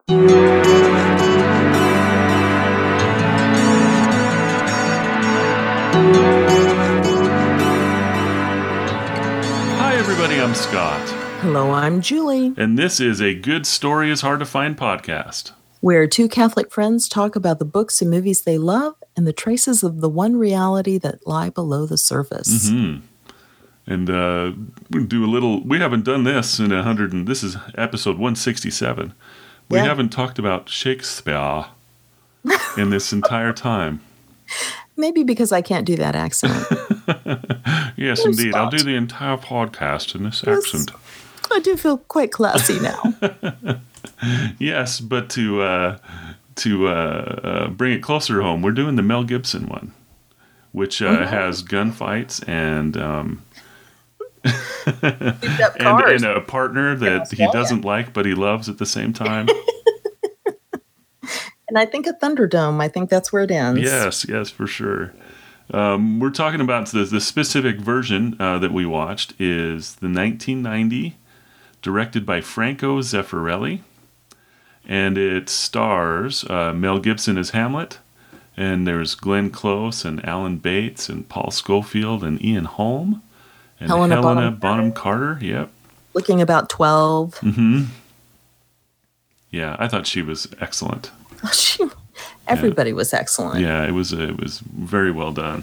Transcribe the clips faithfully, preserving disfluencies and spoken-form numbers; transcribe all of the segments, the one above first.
Hi, everybody. I'm Scott. Hello, I'm Julie. And this is a Good Story is Hard to Find podcast, where two Catholic friends talk about the books and movies they love and the traces of the one reality that lie below the surface. Mm-hmm. And uh, we do a little. We haven't done this in a hundred. And this is episode one sixty-seven. We Yeah. haven't talked about Shakespeare in this entire time. Maybe because I can't do that accent. Yes, Oh, indeed. I'll Scott. do the entire podcast in this Yes. accent. I do feel quite classy now. Yes, but to uh, to uh, uh, bring it closer home, we're doing the Mel Gibson one, which uh, Mm-hmm. has gunfights and um, You've got and, cars. and a partner that he Australia. doesn't like but he loves at the same time. And I think a Thunderdome. I think that's where it ends. Yes, yes, for sure. Um, we're talking about the, the specific version uh, that we watched is the nineteen ninety, directed by Franco Zeffirelli, and it stars uh, Mel Gibson as Hamlet, and there's Glenn Close and Alan Bates and Paul Schofield and Ian Holm and Helena Helena, Bonham Bonham Carter. Yep. Looking about twelve. Mm-hmm. Yeah, I thought she was excellent. She, everybody was excellent. Yeah, it was it was very well done.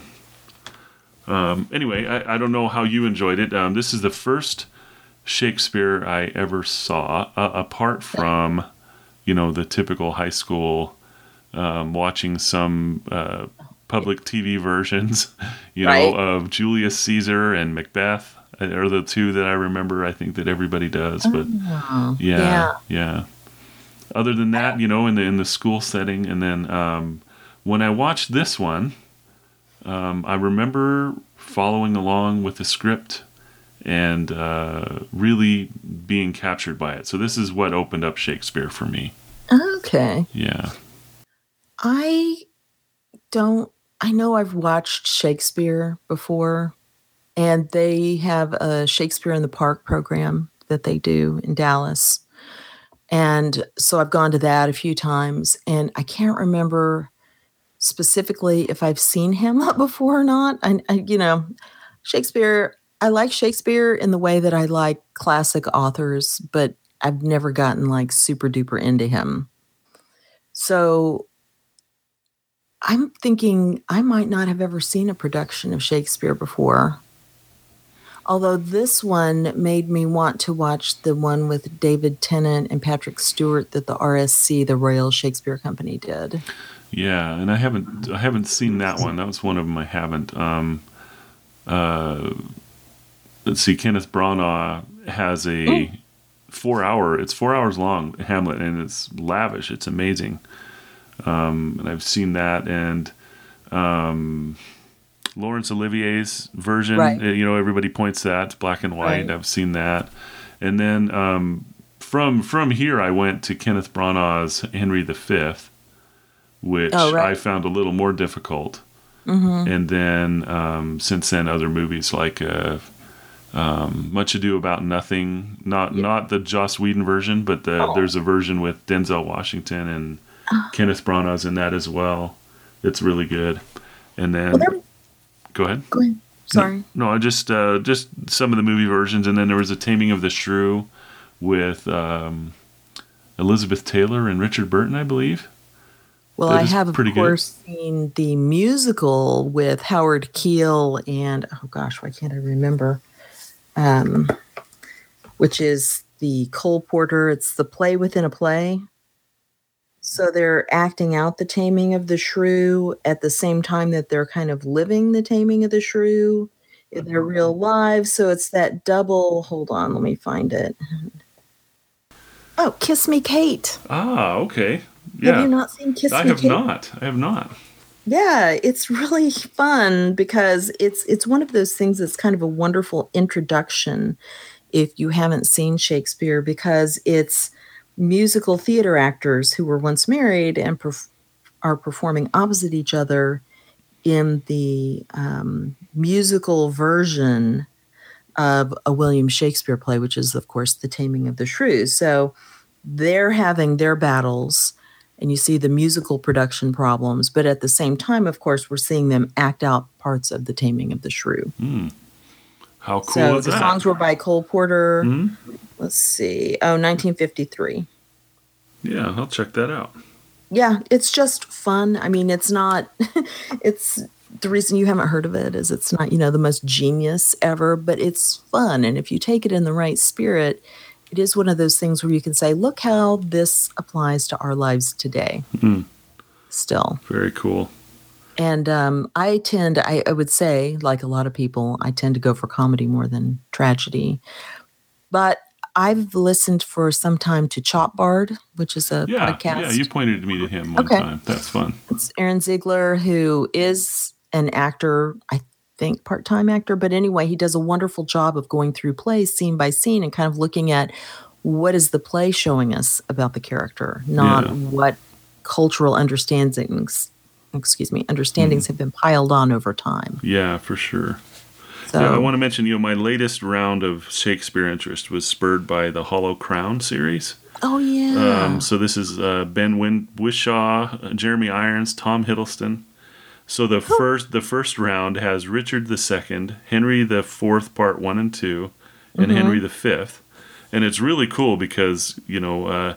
Um, anyway, I, I don't know how you enjoyed it. Um, this is the first Shakespeare I ever saw, uh, apart from, you know, the typical high school um, watching some uh, public T V versions, you know, Right. of Julius Caesar and Macbeth are the two that I remember. I think that everybody does, but Oh, yeah, yeah. yeah. Other than that, you know, in the in the school setting, and then um, when I watched this one, um, I remember following along with the script and uh, really being captured by it. So this is what opened up Shakespeare for me. Okay. Yeah. I don't, I know I've watched Shakespeare before, and they have a Shakespeare in the Park program that they do in Dallas. And so I've gone to that a few times, and I can't remember specifically if I've seen Hamlet before or not. I, I you know, Shakespeare, I like Shakespeare in the way that I like classic authors, but I've never gotten like super duper into him. So I'm thinking I might not have ever seen a production of Shakespeare before. Although this one made me want to watch the one with David Tennant and Patrick Stewart that the R S C, the Royal Shakespeare Company, did. Yeah, and I haven't I haven't seen that one. That was one of them I haven't. Um, uh, let's see, Kenneth Branagh has a Mm. four hour. It's four hours long, Hamlet, and it's lavish. It's amazing. Um, and I've seen that, and um, Laurence Olivier's version. Right. uh, You know, everybody points to that. It's black and white. Right. I've seen that, and then um, from from here I went to Kenneth Branagh's Henry the Fifth, which Oh, right. I found a little more difficult. Mm-hmm. And then um, since then, other movies like uh, um, Much Ado About Nothing, not Yeah. not the Joss Whedon version, but the, Oh. there's a version with Denzel Washington and Ah. Kenneth Branagh's in that as well. It's really good. And then Well, there, go ahead. go ahead. Sorry. No, I just uh, just some of the movie versions, and then there was a Taming of the Shrew with um, Elizabeth Taylor and Richard Burton, I believe. Well, That I is have, of pretty good. course, seen the musical with Howard Keel and, oh gosh, why can't I remember? Um, which is the Cole Porter. It's the play within a play. So they're acting out the Taming of the Shrew at the same time that they're kind of living the Taming of the Shrew in their real lives. So it's that double, hold on, let me find it. Oh, Kiss Me Kate. Ah, okay. Have Yeah. you not seen Kiss I Me have Kate? not. I have not. Yeah, it's really fun because it's it's one of those things that's kind of a wonderful introduction if you haven't seen Shakespeare, because it's musical theater actors who were once married and perf- are performing opposite each other in the um, musical version of a William Shakespeare play, which is, of course, The Taming of the Shrew. So they're having their battles, and you see the musical production problems, but at the same time, of course, we're seeing them act out parts of The Taming of the Shrew. Hmm. How cool So is the that? songs were by Cole Porter. Mm-hmm. Let's see. Oh, nineteen fifty-three. Yeah, I'll check that out. Yeah, it's just fun. I mean, it's not, it's the reason you haven't heard of it is it's not, you know, the most genius ever, but it's fun. And if you take it in the right spirit, it is one of those things where you can say, look how this applies to our lives today. Mm. Still. Very cool. And um, I tend, I, I would say, like a lot of people, I tend to go for comedy more than tragedy. But I've listened for some time to Chop Bard, which is a yeah, podcast. Yeah, you pointed me to him one okay. time. That's fun. It's Aaron Ziegler, who is an actor, I think part-time actor. But anyway, he does a wonderful job of going through plays scene by scene and kind of looking at what is the play showing us about the character, not Yeah. what cultural understandings, excuse me, understandings mm. have been piled on over time. Yeah, for sure. So, yeah, I want to mention, you know, my latest round of Shakespeare interest was spurred by the Hollow Crown series. Oh, yeah. Um, so this is uh, Ben Win- Wishaw, uh, Jeremy Irons, Tom Hiddleston. So the oh. first the first round has Richard the Second, Henry the Fourth, Part One and Two, and mm-hmm. Henry the Fifth, and it's really cool because you know uh,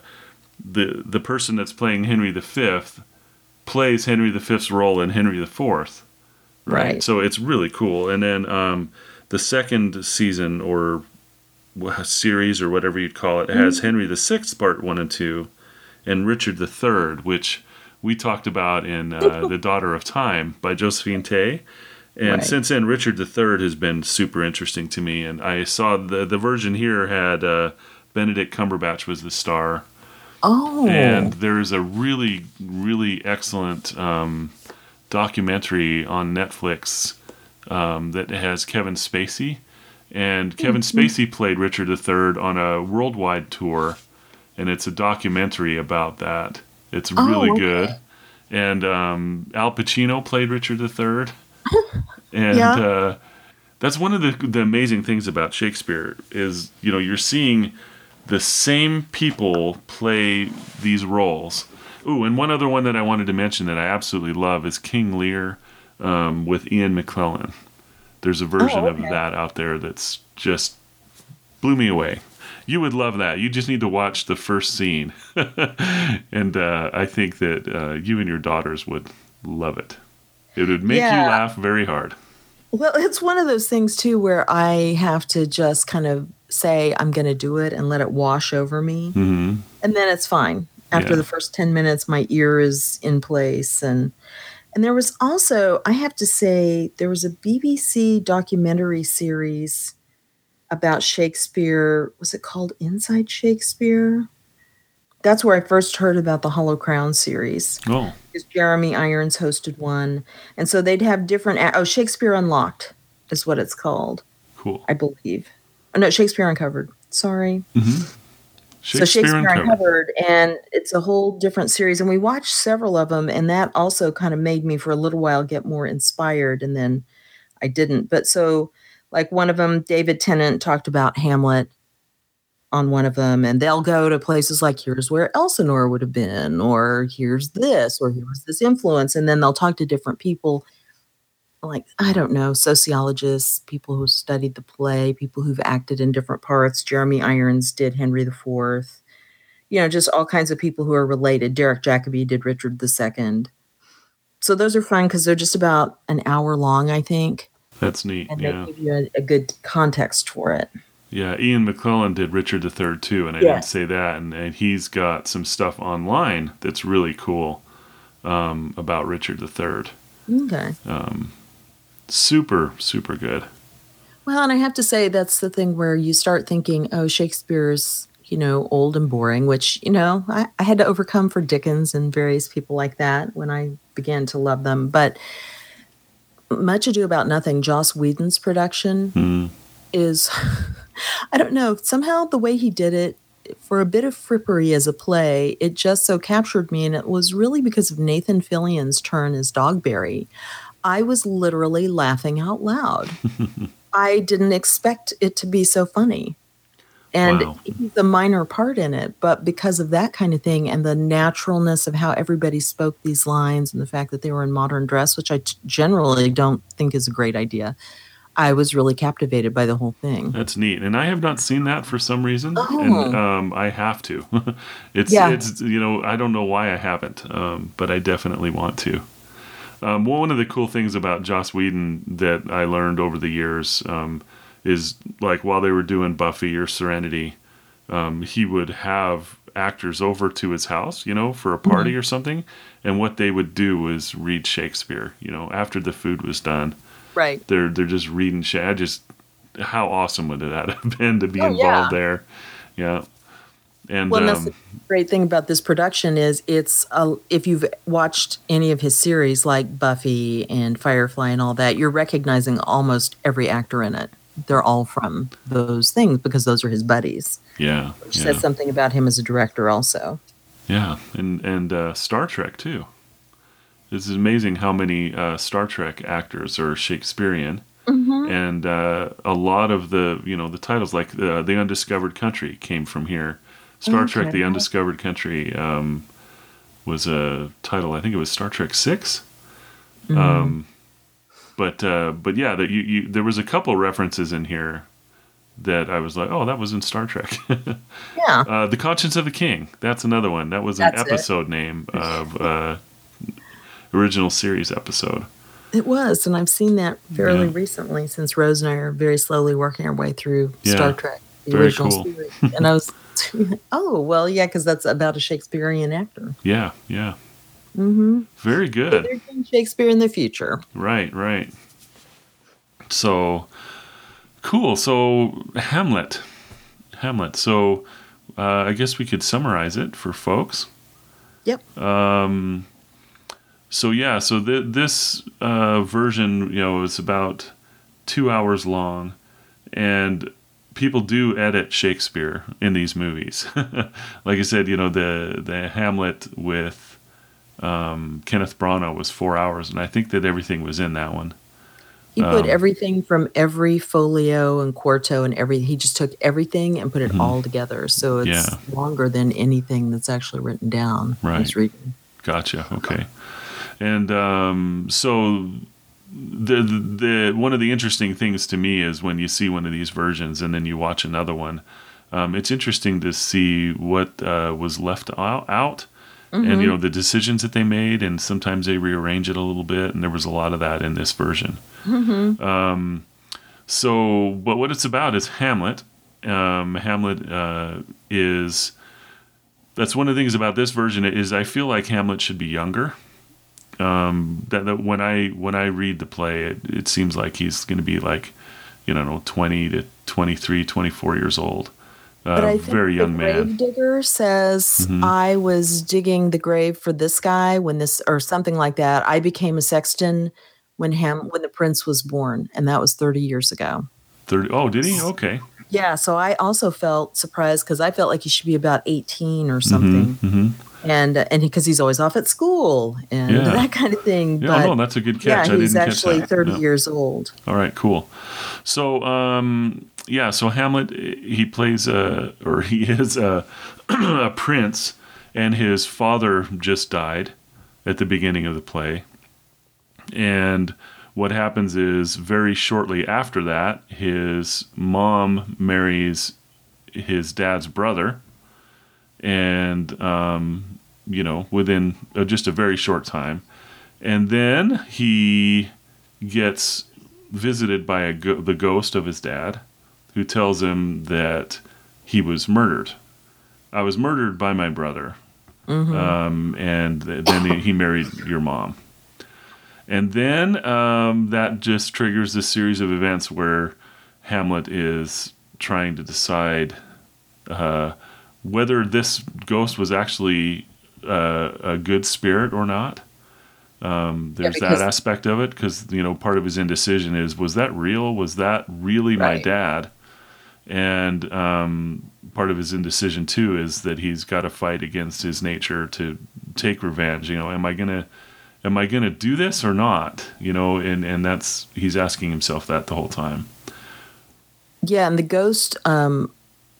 the the person that's playing Henry the Fifth plays Henry the Fifth's role in Henry the Fourth. Right. right. So it's really cool. And then um, the second season or series or whatever you'd call it has mm-hmm. Henry the Sixth, Part One and Two, and Richard the Third, which we talked about in uh, The Daughter of Time by Josephine Tey. And right. since then, Richard the Third has been super interesting to me. And I saw the the version here had uh, Benedict Cumberbatch was the star. Oh. And there's a really, really excellent um, documentary on Netflix um, that has Kevin Spacey. And Kevin mm-hmm. Spacey played Richard the Third on a worldwide tour. And it's a documentary about that. It's really oh, okay. good. And um, Al Pacino played Richard the Third. And yeah. uh, that's one of the, the amazing things about Shakespeare is, you know, you're seeing the same people play these roles. Ooh, and one other one that I wanted to mention that I absolutely love is King Lear um, with Ian McKellen. There's a version oh, okay. of that out there that's just blew me away. You would love that. You just need to watch the first scene. and uh, I think that uh, you and your daughters would love it. It would make yeah. you laugh very hard. Well, it's one of those things, too, where I have to just kind of say I'm going to do it and let it wash over me. Mm-hmm. And then it's fine. After yeah. the first ten minutes, my ear is in place. And and there was also, I have to say, there was a B B C documentary series about Shakespeare. Was it called Inside Shakespeare? That's where I first heard about the Hollow Crown series. Oh. Because Jeremy Irons hosted one. And so they'd have different, oh, Shakespeare Unlocked is what it's called. Cool. I believe. Oh, no, Shakespeare Uncovered. Sorry. Mm-hmm. Shakespeare so Shakespeare Uncovered. Uncovered, and it's a whole different series. And we watched several of them, and that also kind of made me for a little while get more inspired, and then I didn't. But so, like one of them, David Tennant talked about Hamlet on one of them, and they'll go to places like, here's where Elsinore would have been, or here's this, or here was this influence, and then they'll talk to different people, like, I don't know, sociologists, people who studied the play, people who've acted in different parts. Jeremy Irons did Henry the Fourth. You know, just all kinds of people who are related. Derek Jacobi did Richard the Second. So those are fun because they're just about an hour long, I think. That's neat, and yeah. they give you a, a good context for it. Yeah, Ian McKellen did Richard the Third too, and I yeah. didn't say that. And, and he's got some stuff online that's really cool um, about Richard the Third. Okay. Um, super, super good. Well, and I have to say that's the thing where you start thinking, oh, Shakespeare's, you know, old and boring, which, you know, I, I had to overcome for Dickens and various people like that when I began to love them. But Much Ado About Nothing, Joss Whedon's production mm. is, I don't know, somehow the way he did it, for a bit of frippery as a play, it just so captured me. And it was really because of Nathan Fillion's turn as Dogberry. I was literally laughing out loud. I didn't expect it to be so funny. And Wow. he's a minor part in it, but because of that kind of thing and the naturalness of how everybody spoke these lines and the fact that they were in modern dress, which I t- generally don't think is a great idea, I was really captivated by the whole thing. That's neat, and I have not seen that for some reason, and Oh, um, I have to. it's yeah. it's you know I don't know why I haven't, um, but I definitely want to. Um, one of the cool things about Joss Whedon that I learned over the years um, is like while they were doing Buffy or Serenity, um, he would have actors over to his house, you know, for a party Mhm. or something, and what they would do was read Shakespeare, you know, after the food was done. Right. They're they're just reading shit. I just how awesome would that have been to be Oh, involved yeah. there? Yeah, and Well, and that's the um, great thing about this production is it's a, if you've watched any of his series like Buffy and Firefly and all that, you're recognizing almost every actor in it. They're all from those things because those are his buddies, yeah, which yeah, says something about him as a director also. yeah, and and uh, Star Trek too. It's amazing how many uh, Star Trek actors are Shakespearean, Hmm. and uh, a lot of the you know the titles like uh, the Undiscovered Country came from here. Star Trek: Okay. The Undiscovered Country um, was a title. I think it was Star Trek Six. Mm. But uh, but yeah, that you, you there was a couple references in here that I was like, oh, that was in Star Trek. Yeah, uh, the Conscience of the King. That's another one. That was an that's it. episode name of uh, original series episode. It was, and I've seen that fairly Yeah, recently since Rose and I are very slowly working our way through Star yeah, Trek, the very original cool. series. And I was, oh, well, yeah, because that's about a Shakespearean actor. Yeah, yeah, Hmm. very So good. they're doing Shakespeare in the future. Right, right. So cool. So Hamlet, Hamlet. So uh, I guess we could summarize it for folks. Yep. Um, so yeah, so th- this uh, version, you know, is about two hours long, and people do edit Shakespeare in these movies. Like I said, you know, the the Hamlet with um, Kenneth Branagh was four hours, and I think that everything was in that one. He put Um, everything from every folio and quarto and every, he just took everything and put it mhm. all together. So it's Yeah, longer than anything that's actually written down. I right. was reading. Gotcha. Okay. And um, so the, the the one of the interesting things to me is when you see one of these versions and then you watch another one. Um, it's interesting to see what uh, was left out, out and you Hmm. know the decisions that they made, and sometimes they rearrange it a little bit, and there was a lot of that in this version. Hmm. So, but what it's about is Hamlet. Um, Hamlet uh, is that's one of the things about this version is I feel like Hamlet should be younger. Um, that, that when I when I read the play, it, it seems like he's going to be like, you know, twenty to twenty-three, twenty-four years old. But Uh, I think very the young man. grave digger says, Hmm. I was digging the grave for this guy when this, or something like that. I became a sexton when Ham, when the prince was born, and that was thirty years ago. thirty. Oh, did he? Okay. Yeah, so I also felt surprised because I felt like he should be about eighteen or Hmm. something. Hmm. And and because he's always off at school and Yeah. that kind of thing. Yeah. Oh, no, But that's a good yeah, catch. I he's didn't catch actually that. thirty Yeah. years old. All right. Cool. So, um, yeah. So Hamlet, he plays a, or he is a, a prince, and his father just died at the beginning of the play. And what happens is very shortly after that, his mom marries his dad's brother, and um, you know, within uh, just a very short time, and then he gets visited by a go- the ghost of his dad, who tells him that he was murdered. I was murdered by my brother, Hmm. um, and th- then he he married your mom. And then um, that just triggers this series of events where Hamlet is trying to decide uh, whether this ghost was actually uh, a good spirit or not. Um, Yeah, there's that because aspect of it because you know part of his indecision is was that real? Was that really my right. dad? And um, part of his indecision too is that he's got to fight against his nature to take revenge. You know, am I gonna am I gonna do this or not? You know, and and that's he's asking himself that the whole time. Yeah, and the ghost um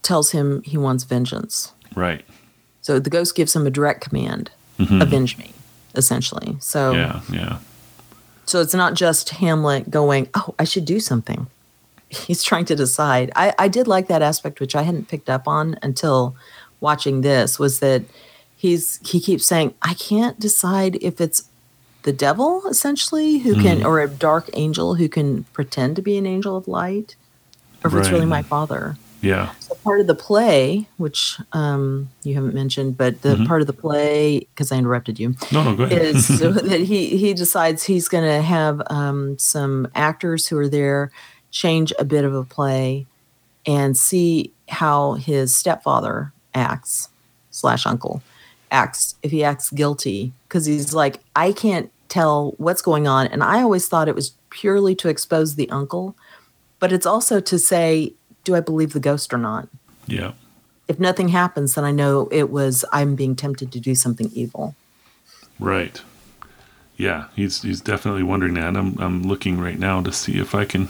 tells him he wants vengeance. Right. So the ghost gives him a direct command, Mm-hmm. avenge me, essentially. So, Yeah, yeah. so it's not just Hamlet going, oh, I should do something. He's trying to decide. I, I did like that aspect, which I hadn't picked up on until watching this, was that he's he keeps saying, I can't decide if it's the devil, essentially, who can, Mm. or a dark angel who can pretend to be an angel of light, or if it's Right. really my father. Yeah. So part of the play, which um, you haven't mentioned, but the Mhm. part of the play, because I interrupted you, No, no, go ahead. is so that he he decides he's going to have um, some actors who are there change a bit of a play and see how his stepfather acts slash uncle acts, if he acts guilty, because he's like, I can't tell what's going on, and I always thought it was purely to expose the uncle, but it's also to say, do I believe the ghost or not? Yeah. If nothing happens, then I know it was I'm being tempted to do something evil. Right. Yeah, he's he's definitely wondering that. I'm I'm looking right now to see if I can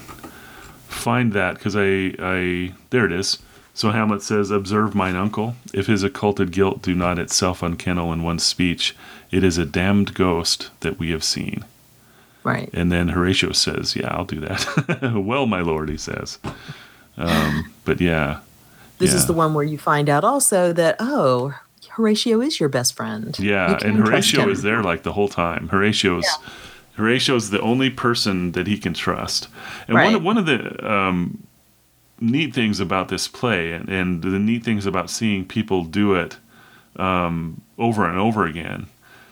find that, because I I there it is. So Hamlet says, "Observe mine uncle. If his occulted guilt do not itself unkennel in one speech, it is a damned ghost that we have seen." Right. And then Horatio says, "Yeah, I'll do that." "Well, my lord," he says. Um, but yeah, This yeah. is the one where you find out also that, oh, Horatio is your best friend. Yeah, You can and trust Horatio him. is there like the whole time. Horatio's Horatio's the only person that he can trust. And one Right. of, one of the um, neat things about this play, and, and the neat things about seeing people do it um, over and over again,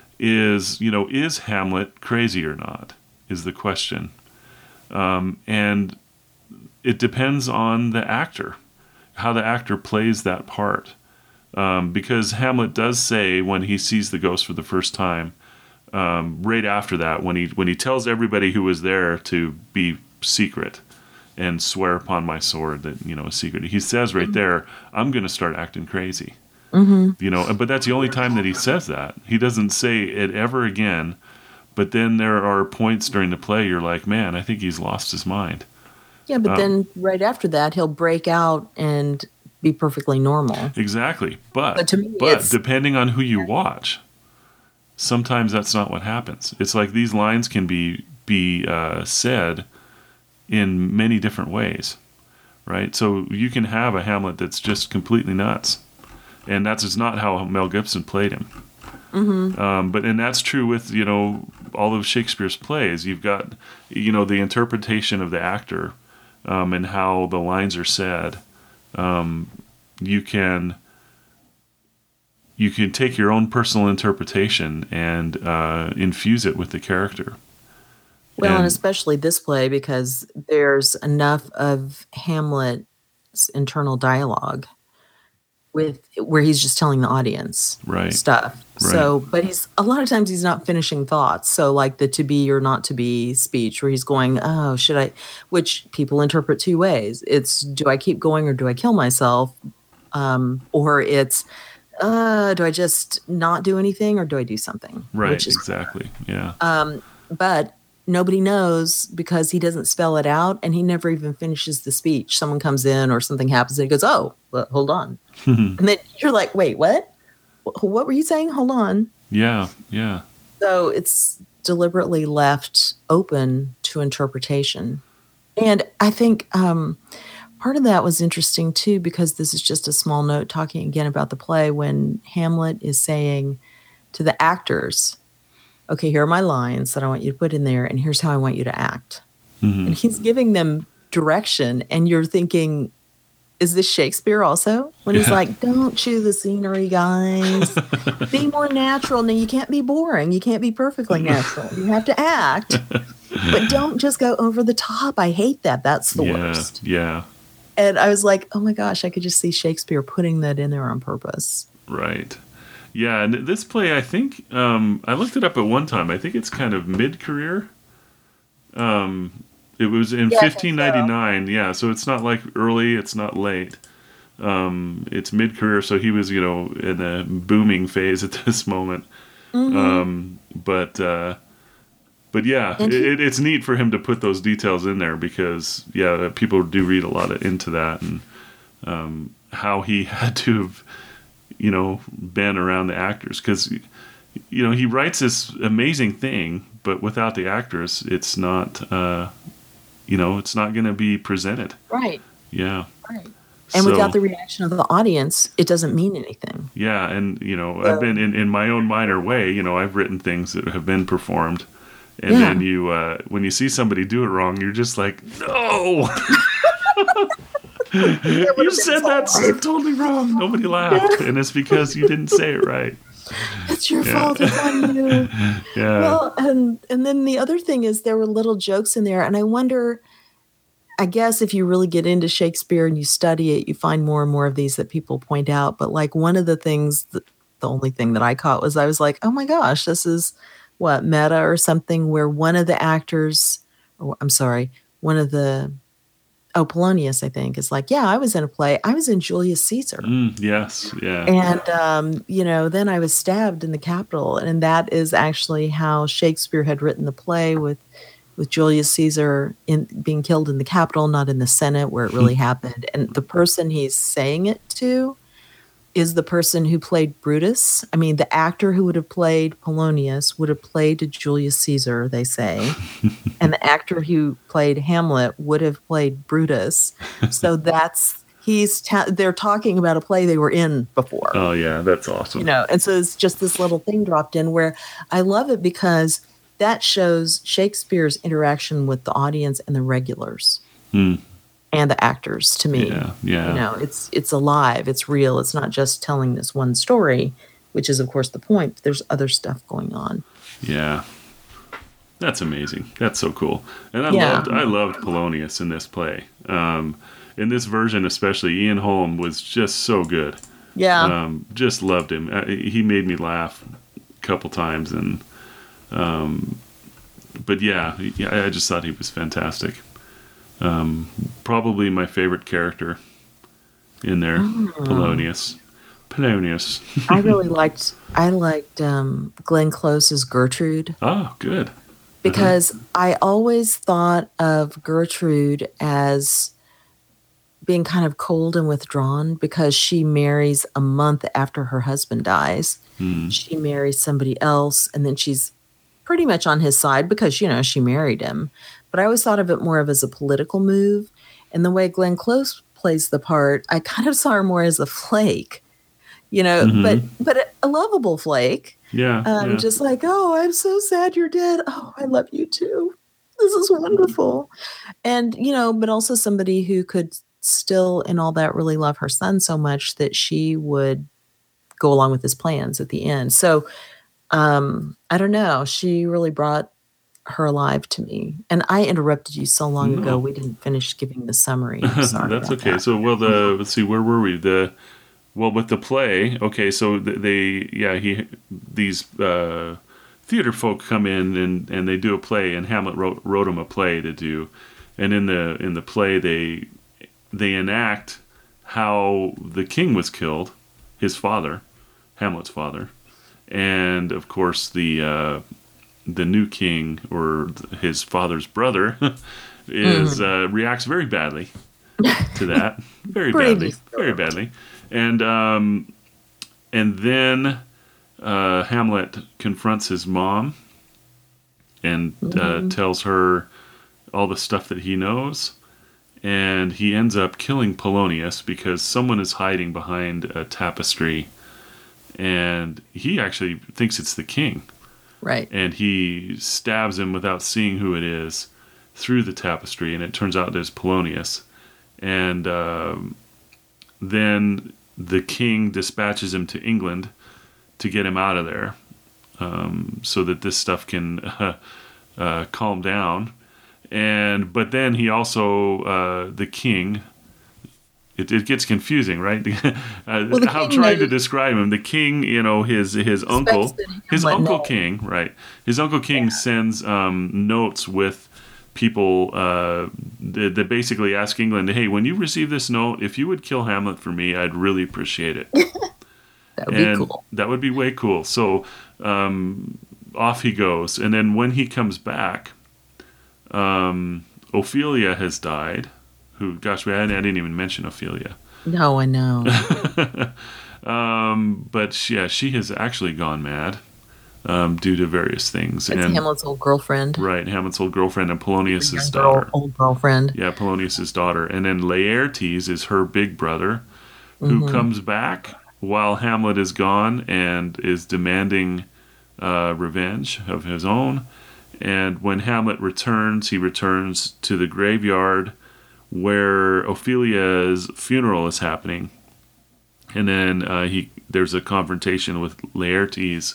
is, you know, is Hamlet crazy or not? Is the question. Um, and it depends on the actor, how the actor plays that part. Um, because Hamlet does say, when he sees the ghost for the first time, um, right after that, when he when he tells everybody who was there to be secret and swear upon my sword that, you know, a secret, he says right there, I'm going to start acting crazy. Mm-hmm. You know, but that's the only time that he says that. He doesn't say it ever again. But then there are points during the play you're like, man, I think he's lost his mind. Yeah, but Um, then right after that, he'll break out and be perfectly normal. Exactly. But But to me, but it's- depending on who you watch, sometimes that's not what happens. It's like these lines can be be uh, said in many different ways, right? So you can have a Hamlet that's just completely nuts, and that's just not how Mel Gibson played him. Mm-hmm. Um, but and that's true with, you know, all of Shakespeare's plays. You've got, you know, the interpretation of the actor um, and how the lines are said. Um, you can you can take your own personal interpretation and uh, infuse it with the character. Well, and, And- especially this play, because there's enough of Hamlet's internal dialogue with where he's just telling the audience Right. stuff. Right. So, but he's a lot of times he's not finishing thoughts. So, like the to be or not to be speech, where he's going, "Oh, should I?" Which people interpret two ways. It's do I keep going or do I kill myself, um, or it's uh, do I just not do anything or do I do something? Right. Which is Exactly. Yeah. um, but nobody knows because he doesn't spell it out and he never even finishes the speech. Someone comes in or something happens and he goes, oh, well, hold on. And then you're like, wait, what? Wh- What were you saying? Hold on. Yeah. Yeah. So it's deliberately left open to interpretation. And I think um, part of that was interesting too, because this is just a small note talking again about the play when Hamlet is saying to the actors, okay, here are my lines that I want you to put in there, and here's how I want you to act. Mhm. And he's giving them direction, and you're thinking, is this Shakespeare also? When he's Yeah. like, don't chew the scenery, guys. Be more natural. Now, you can't be boring. You can't be perfectly natural. You have to act, but don't just go over the top. I hate that. That's the yeah. worst. Yeah. And I was like, oh my gosh, I could just see Shakespeare putting that in there on purpose. Right. Yeah, and this play, I think, um, I looked it up at one time. I think it's kind of mid-career. Um, it was in Yeah, I think fifteen ninety-nine. Yeah, so it's not like early, it's not late. Um, it's mid-career, so he was, you know, in a booming phase at this moment. Mm-hmm. Um, but uh, but yeah, And he- it, it's neat for him to put those details in there because, yeah, people do read a lot of, into that, and um, how he had to have, you know, been around the actors because, you know, he writes this amazing thing, but without the actors, it's not, uh, you know, it's not going to be presented. Right. Yeah. Right. And So, without the reaction of the audience, it doesn't mean anything. yeah, and you know, So, I've been in, in my own minor way. You know, I've written things that have been performed, and yeah. then you, uh, when you see somebody do it wrong, you're just like, no, you said that's totally wrong. Nobody laughed, and it's because you didn't say it right. It's your Yeah. fault. It's on you. Yeah. Well, and and then the other thing is there were little jokes in there, and I wonder. I guess if you really get into Shakespeare and you study it, you find more and more of these that people point out. But like one of the things, that, the only thing that I caught was I was like, oh my gosh, this is what, meta or something, where one of the actors, or I'm sorry, one of the, oh, Polonius, I think, is like, yeah, I was in a play. I was in Julius Caesar. Mm, yes. Yeah. And, um, you know, then I was stabbed in the Capitol. And that is actually how Shakespeare had written the play with with Julius Caesar in, being killed in the Capitol, not in the Senate where it really happened. And the person he's saying it to is the person who played Brutus. I mean, the actor who would have played Polonius would have played Julius Caesar, they say. And the actor who played Hamlet would have played Brutus. So that's, he's, ta- they're talking about a play they were in before. Oh, yeah, that's awesome. You know, and so it's just this little thing dropped in where I love it because that shows Shakespeare's interaction with the audience and the regulars Hmm. and the actors. To me, Yeah, yeah. you know, it's it's alive, it's real. It's not just telling this one story, which is of course the point. There's other stuff going on. Yeah, that's amazing. That's so cool. And I Yeah. loved I loved Polonius in this play. Um, in this version, especially, Ian Holm was just so good. Yeah, Um, just loved him. Uh, he made me laugh a couple times, and um, but yeah, yeah, I just thought he was fantastic. Um, probably my favorite character in there, Polonius. Polonius. I really liked I liked um, Glenn Close's Gertrude. Oh, good. Because I always thought of Gertrude as being kind of cold and withdrawn because she marries a month after her husband dies. Hmm. She marries somebody else, and then she's pretty much on his side because, you know, she married him. But I always thought of it more of as a political move. And the way Glenn Close plays the part, I kind of saw her more as a flake, you know, Mhm. but but a, a lovable flake. Yeah, Um, yeah. Just like, oh, I'm so sad you're dead. Oh, I love you too. This is wonderful. And, you know, but also somebody who could still, in all that, really love her son so much that she would go along with his plans at the end. So, um, I don't know. She really brought her alive to me. And I interrupted you so long No. ago. We didn't finish giving the summary. I'm sorry. That's about okay. that. So, well, the let's see, where were we? The well, with the play. Okay, so th- they, yeah, he these uh, theater folk come in and, and they do a play, and Hamlet wrote wrote him a play to do, and in the in the play they they enact how the king was killed, his father, Hamlet's father, and of course the uh, the new king or his father's brother is uh, reacts very badly to that, very Pretty badly, very badly, and um, and then uh, Hamlet confronts his mom and uh, tells her all the stuff that he knows, and he ends up killing Polonius because someone is hiding behind a tapestry, and he actually thinks it's the king. Right. And he stabs him without seeing who it is through the tapestry, and it turns out it's Polonius. And um, then the king dispatches him to England to get him out of there, um, so that this stuff can uh, uh, calm down. And but then he also uh, the king. It, it gets confusing, right? uh, Well, the how I'm king trying to knows- describe him. The king, you know, his his uncle, that his Hamlet uncle knows. king, right? His uncle king sends um, notes with people uh, that, that basically ask England, "Hey, when you receive this note, if you would kill Hamlet for me, I'd really appreciate it." That would and be cool. that would be way cool. So um, off he goes, and then when he comes back, um, Ophelia has died. Who, gosh, I didn't, I didn't even mention Ophelia. No, I know. um, but she, yeah, she has actually gone mad um, due to various things. It's And Hamlet's old girlfriend. right, Hamlet's old girlfriend and Or Polonius's young girl, daughter. old girlfriend. Yeah, Polonius's daughter. And then Laertes is her big brother who Mm-hmm. comes back while Hamlet is gone and is demanding uh, revenge of his own. And when Hamlet returns, he returns to the graveyard where Ophelia's funeral is happening. And then uh, he there's a confrontation with Laertes.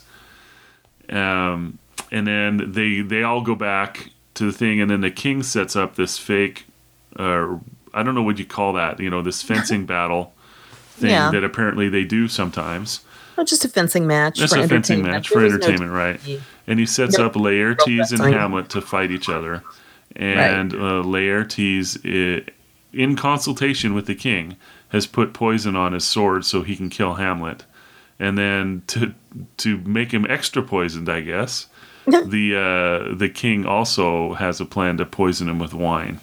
Um, and then they they all go back to the thing, and then the king sets up this fake, uh, I don't know what you call that, you know, this fencing battle thing Yeah. that apparently they do sometimes. Well, just a fencing match Just for a fencing entertainment. match There for was no entertainment, right? T V. And he sets No up Laertes and wrestling. Hamlet to fight each other. And uh, Laertes, i- in consultation with the king, has put poison on his sword so he can kill Hamlet. And then to to make him extra poisoned, I guess, the uh, the king also has a plan to poison him with wine.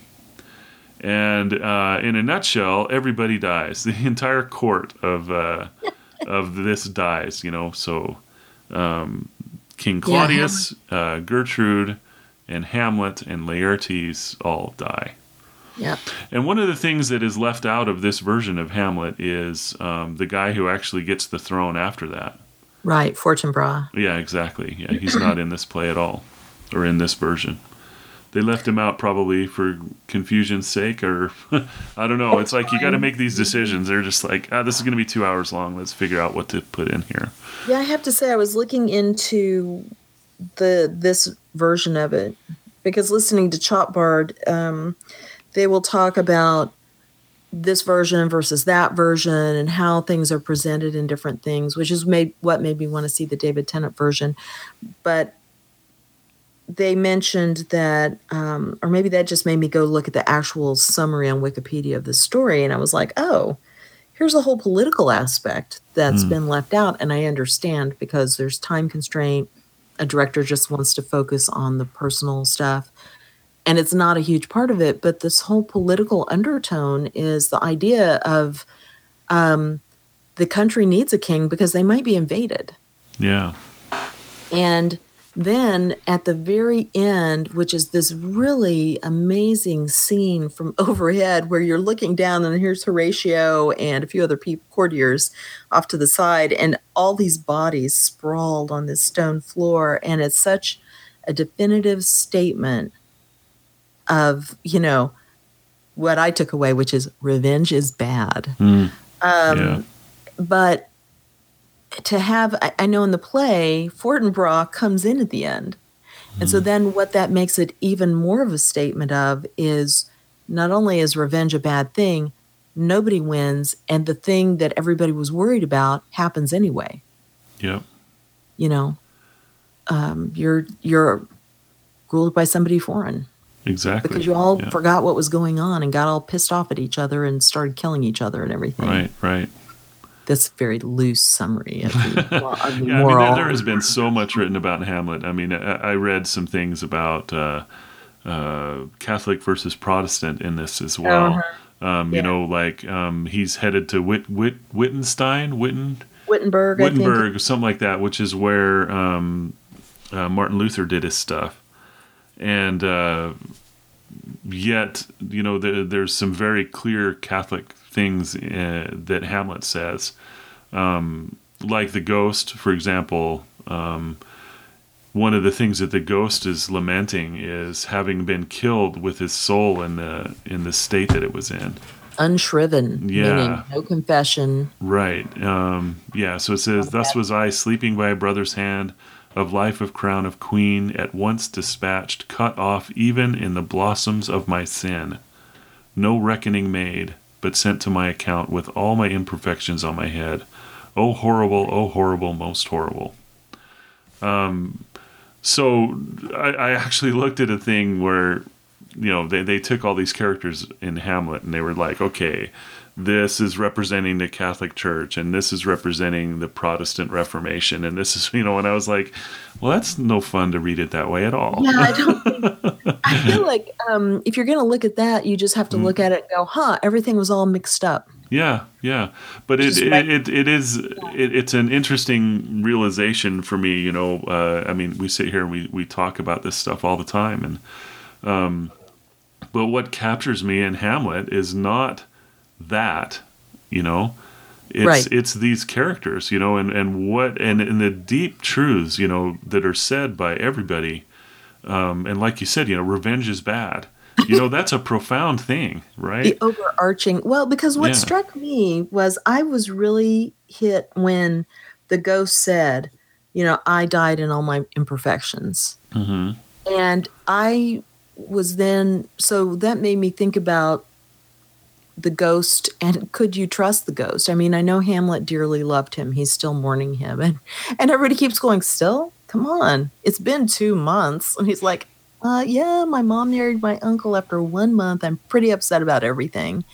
And uh, in a nutshell, everybody dies. The entire court of uh, of this dies. You know, so um, King Yeah, Claudius, uh, Gertrude, and Hamlet and Laertes all die. Yep. And one of the things that is left out of this version of Hamlet is um, the guy who actually gets the throne after that. Right. Fortinbras. Yeah, exactly. Yeah, he's not in this play at all, or in this version. They left him out probably for confusion's sake, or I don't know. It's like you got to make these decisions. They're just like, ah, this is going to be two hours long. Let's figure out what to put in here. Yeah, I have to say I was looking into the this version of it because listening to Chop Bard, um, they will talk about this version versus that version and how things are presented in different things, which is made what made me want to see the David Tennant version. But they mentioned that, um, or maybe that just made me go look at the actual summary on Wikipedia of the story, and I was like, oh, here's a whole political aspect that's Mm. been left out, and I understand because there's time constraint. A director just wants to focus on the personal stuff, and it's not a huge part of it, but this whole political undertone is the idea of um, the country needs a king because they might be invaded. Yeah. And then at the very end, which is this really amazing scene from overhead where you're looking down and here's Horatio and a few other people, courtiers off to the side, and all these bodies sprawled on this stone floor. And it's such a definitive statement of, you know, what I took away, which is revenge is bad. Mm. Um, Yeah. But to have, I, I know in the play, Fortinbras comes in at the end. And so then what that makes it even more of a statement of is not only is revenge a bad thing, nobody wins, and the thing that everybody was worried about happens anyway. Yep. You know, um, you're you're ruled by somebody foreign Exactly. because you all Yeah. forgot what was going on and got all pissed off at each other and started killing each other and everything. Right. Right. That's a very loose summary of the, of the Yeah, I mean, moral. there, there has been so much written about Hamlet. I mean, I, I read some things about uh, uh, Catholic versus Protestant in this as well. Uh-huh. Um, you Yeah. know, like um, he's headed to Wit, Wit, Wittenstein, Witten, Wittenberg, I think. Wittenberg, something like that, which is where um, uh, Martin Luther did his stuff. And uh, yet, you know, there, there's some very clear Catholic things uh, that Hamlet says. Um, like the ghost, for example, um, one of the things that the ghost is lamenting is having been killed with his soul in the in the state that it was in. Unshriven, Yeah. meaning no confession. Right. Um, yeah. So it says, "Thus was I, sleeping by a brother's hand, of life of crown of queen, at once dispatched, cut off even in the blossoms of my sin. No reckoning made, but sent to my account with all my imperfections on my head. Oh horrible, oh horrible, most horrible." Um, so I, I actually looked at a thing where, you know, they, they took all these characters in Hamlet and they were like, okay, this is representing the Catholic Church and this is representing the Protestant Reformation. And this is, you know, and I was like, well, that's no fun to read it that way at all. Yeah, I don't think, I feel like um, if you're going to look at that, you just have to look at it and go, huh, everything was all mixed up. Yeah, yeah, but it Just it, right. it, it is it, it's an interesting realization for me. You know, uh, I mean, we sit here and we we talk about this stuff all the time, and but what captures me in Hamlet is not that, you know, it's Right. it's these characters, you know, and and what and, and the deep truths, you know, that are said by everybody. Um, and like you said, you know, revenge is bad. You know, that's a profound thing, The right? overarching, well, because what Yeah. struck me was I was really hit when the ghost said, you know, I died in all my imperfections. Mm-hmm. And I was then, so that made me think about the ghost and could you trust the ghost? I mean, I know Hamlet dearly loved him. He's still mourning him. And, and everybody keeps going, still? Come on. It's been two months. And he's like, uh, yeah, my mom married my uncle after one month. I'm pretty upset about everything.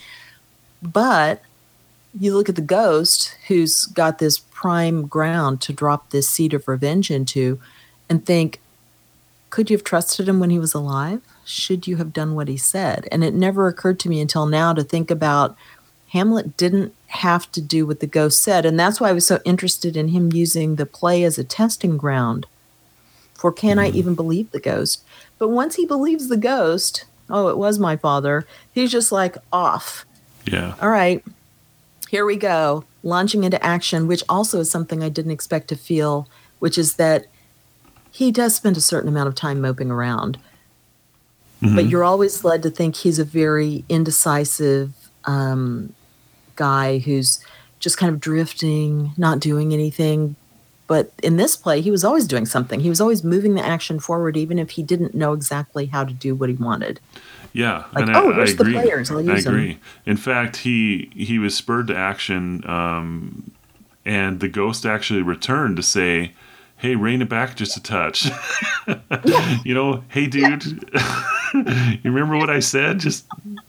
But you look at the ghost who's got this prime ground to drop this seed of revenge into and think, could you have trusted him when he was alive? Should you have done what he said? And it never occurred to me until now to think about Hamlet didn't have to do what the ghost said. And that's why I was so interested in him using the play as a testing ground for can I Mm-hmm. even believe the ghost? But once he believes the ghost, oh, it was my father, he's just like off. Yeah. All right, here we go, launching into action, which also is something I didn't expect to feel, which is that he does spend a certain amount of time moping around. But Mm-hmm. you're always led to think he's a very indecisive um, guy who's just kind of drifting, not doing anything. But in this play, he was always doing something. He was always moving the action forward, even if he didn't know exactly how to do what he wanted. Yeah, Like, and I, oh, I there's the agree. players. I'll I use them. agree. In fact, he he was spurred to action, um, and the ghost actually returned to say, "Hey, rein it back just a touch." Yeah, You know, hey, yeah, dude, you remember what I said? Just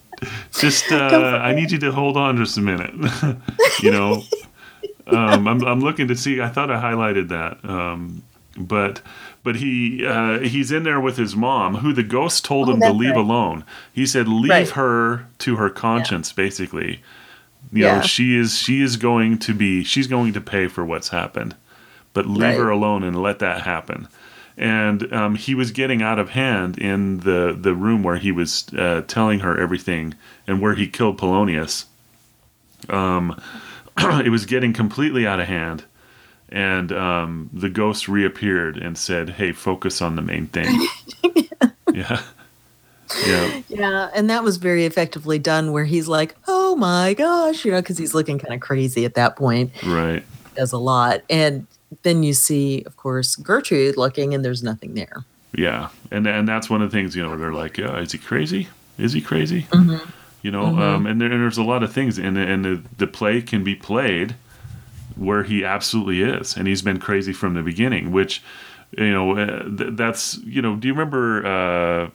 just don't uh, I forget. need you to hold on just a minute. You know, um, I'm I'm looking to see. I thought I highlighted that, um, but but he uh, he's in there with his mom, who the ghost told Oh, him to that's leave right. alone. He said, "Leave Right. her to her Yeah. conscience." Basically, you know, Yeah. she is she is going to be she's going to pay for what's happened, but leave her Right. alone and let that happen. And um, he was getting out of hand in the the room where he was uh, telling her everything and where he killed Polonius. It was getting completely out of hand, and um, the ghost reappeared and said, "Hey, focus on the main thing." Yeah, yeah, Yeah. And that was very effectively done where he's like, oh my gosh, you know, because he's looking kind of crazy at that point. right, Does a lot. And then you see, of course, Gertrude looking and there's nothing there. yeah, and and that's one of the things, you know, they're like, yeah, is he crazy? Is he crazy? Mm-hmm. You know, Mm-hmm. um, and, there, and there's a lot of things, and and the, the play can be played where he absolutely is, and he's been crazy from the beginning, which, you know, uh, th- that's, you know, do you remember? Uh,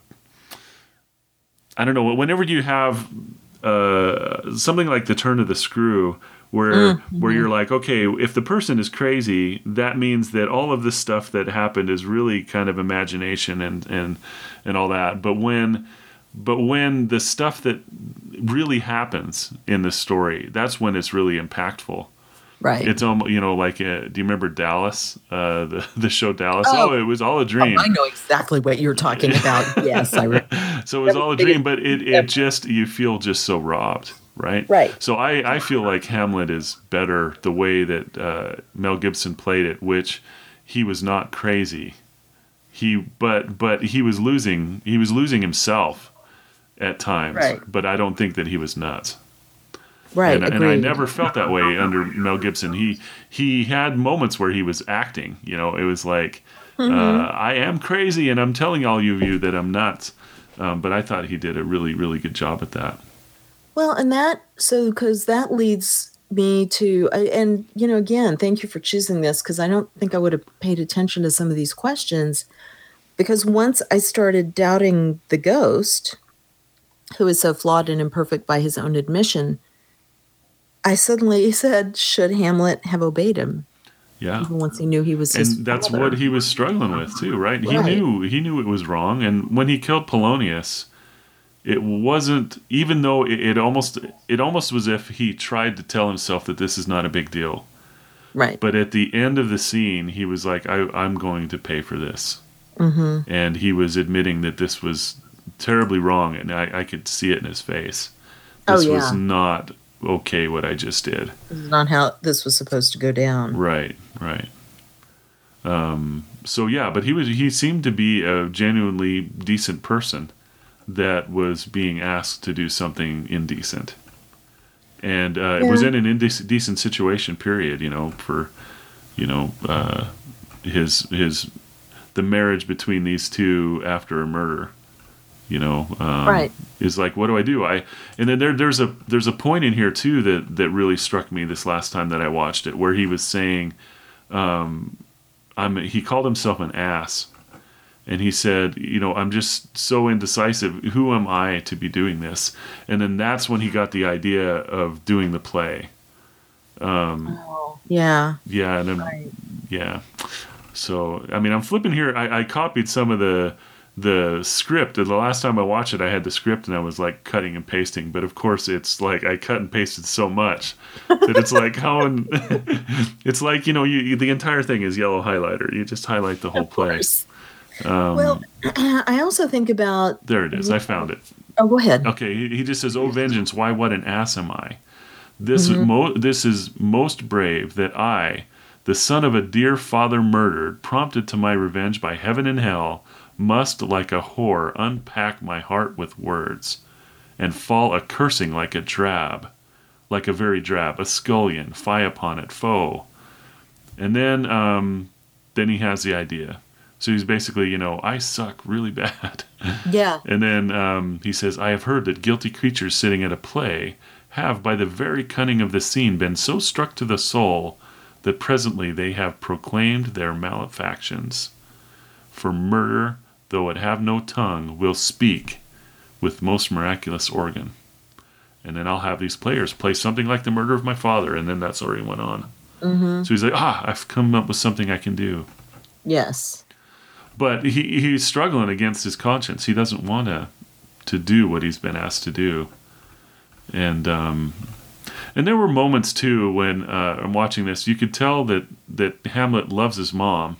I don't know. Whenever you have uh, something like the turn of the screw, where where Mm-hmm. you're like, okay, if the person is crazy, that means that all of this stuff that happened is really kind of imagination and and and all that. But when but when the stuff that really happens in the story, that's when it's really impactful. Right. It's almost, you know, like, uh, do you remember Dallas, uh, the the show Dallas? Oh, Oh, it was all a oh, I dream. know exactly what you're talking about. Yes, I remember. So it was That was all a the biggest dream, but it, it ever. just, you feel just so robbed, right? Right. So I, I feel like Hamlet is better the way that uh, Mel Gibson played it, which he was not crazy. He but but he was losing he was losing himself at times, Right. but I don't think that he was nuts. Right. And and I Agreed. never felt that way under Mel Gibson. He he had moments where he was acting. You know, it was like, uh, Mm-hmm. I am crazy, and I'm telling all of you that I'm nuts. Um, but I thought he did a really really good job at that. Well, and that, so, because that leads me to, I- and, you know, again, thank you for choosing this because I don't think I would have paid attention to some of these questions. Because once I started doubting the ghost, who is so flawed and imperfect by his own admission, I suddenly said, should Hamlet have obeyed him, Yeah. even once he knew he was his And that's what father? he was struggling with too, right? He Right. knew he knew it was wrong, and when he killed Polonius, it wasn't, even though it, it almost it almost was as if he tried to tell himself that this is not a big deal. Right. But at the end of the scene, he was like, I, I'm going to pay for this. Mm-hmm. And he was admitting that this was terribly wrong, and I, I could see it in his face. Oh, This yeah. was not okay what I just did. This is not how this was supposed to go down. Right, right. Um, so yeah, but he was he seemed to be a genuinely decent person that was being asked to do something indecent. And uh, it was Yeah. in an indecent situation, period, you know, for, you know, uh, his his the marriage between these two after a murder, you know, um, Right. is like, what do I do? I and then there there's a there's a point in here too that that really struck me this last time that I watched it, where he was saying, um, I'm he called himself an ass, and he said, you know, I'm just so indecisive. Who am I to be doing this? And then that's when he got the idea of doing the play. Um, Oh, yeah. yeah, and then, Right. yeah. So, I mean, I'm flipping here. I, I copied some of the the script. And the last time I watched it, I had the script and I was like cutting and pasting. But of course, it's like I cut and pasted so much that it's like how in, it's like, you know, you, you the entire thing is yellow highlighter. You just highlight the whole Of play. course. Um, Well, I also think about. there it is. I found it. Oh, go ahead. Okay, he, he just says, "Oh vengeance, why what an ass am I? This Mhm. mo- this is most brave that I, the son of a dear father murdered, prompted to my revenge by heaven and hell, must like a whore unpack my heart with words, and fall a cursing like a drab, like a very drab, a scullion, fie upon it, foe." And then um, then he has the idea. So he's basically, you know, I suck really bad. Yeah. And then um, he says, I have heard that guilty creatures sitting at a play have, by the very cunning of the scene, been so struck to the soul that presently they have proclaimed their malefactions. For murder, though it have no tongue, will speak with most miraculous organ. And then I'll have these players play something like the murder of my father, and then that story went on. Mm-hmm. So he's like, ah, I've come up with something I can do. Yes. But he he's struggling against his conscience. He doesn't want to to do what he's been asked to do. And um, and there were moments too when uh, I'm watching this, you could tell that that Hamlet loves his mom.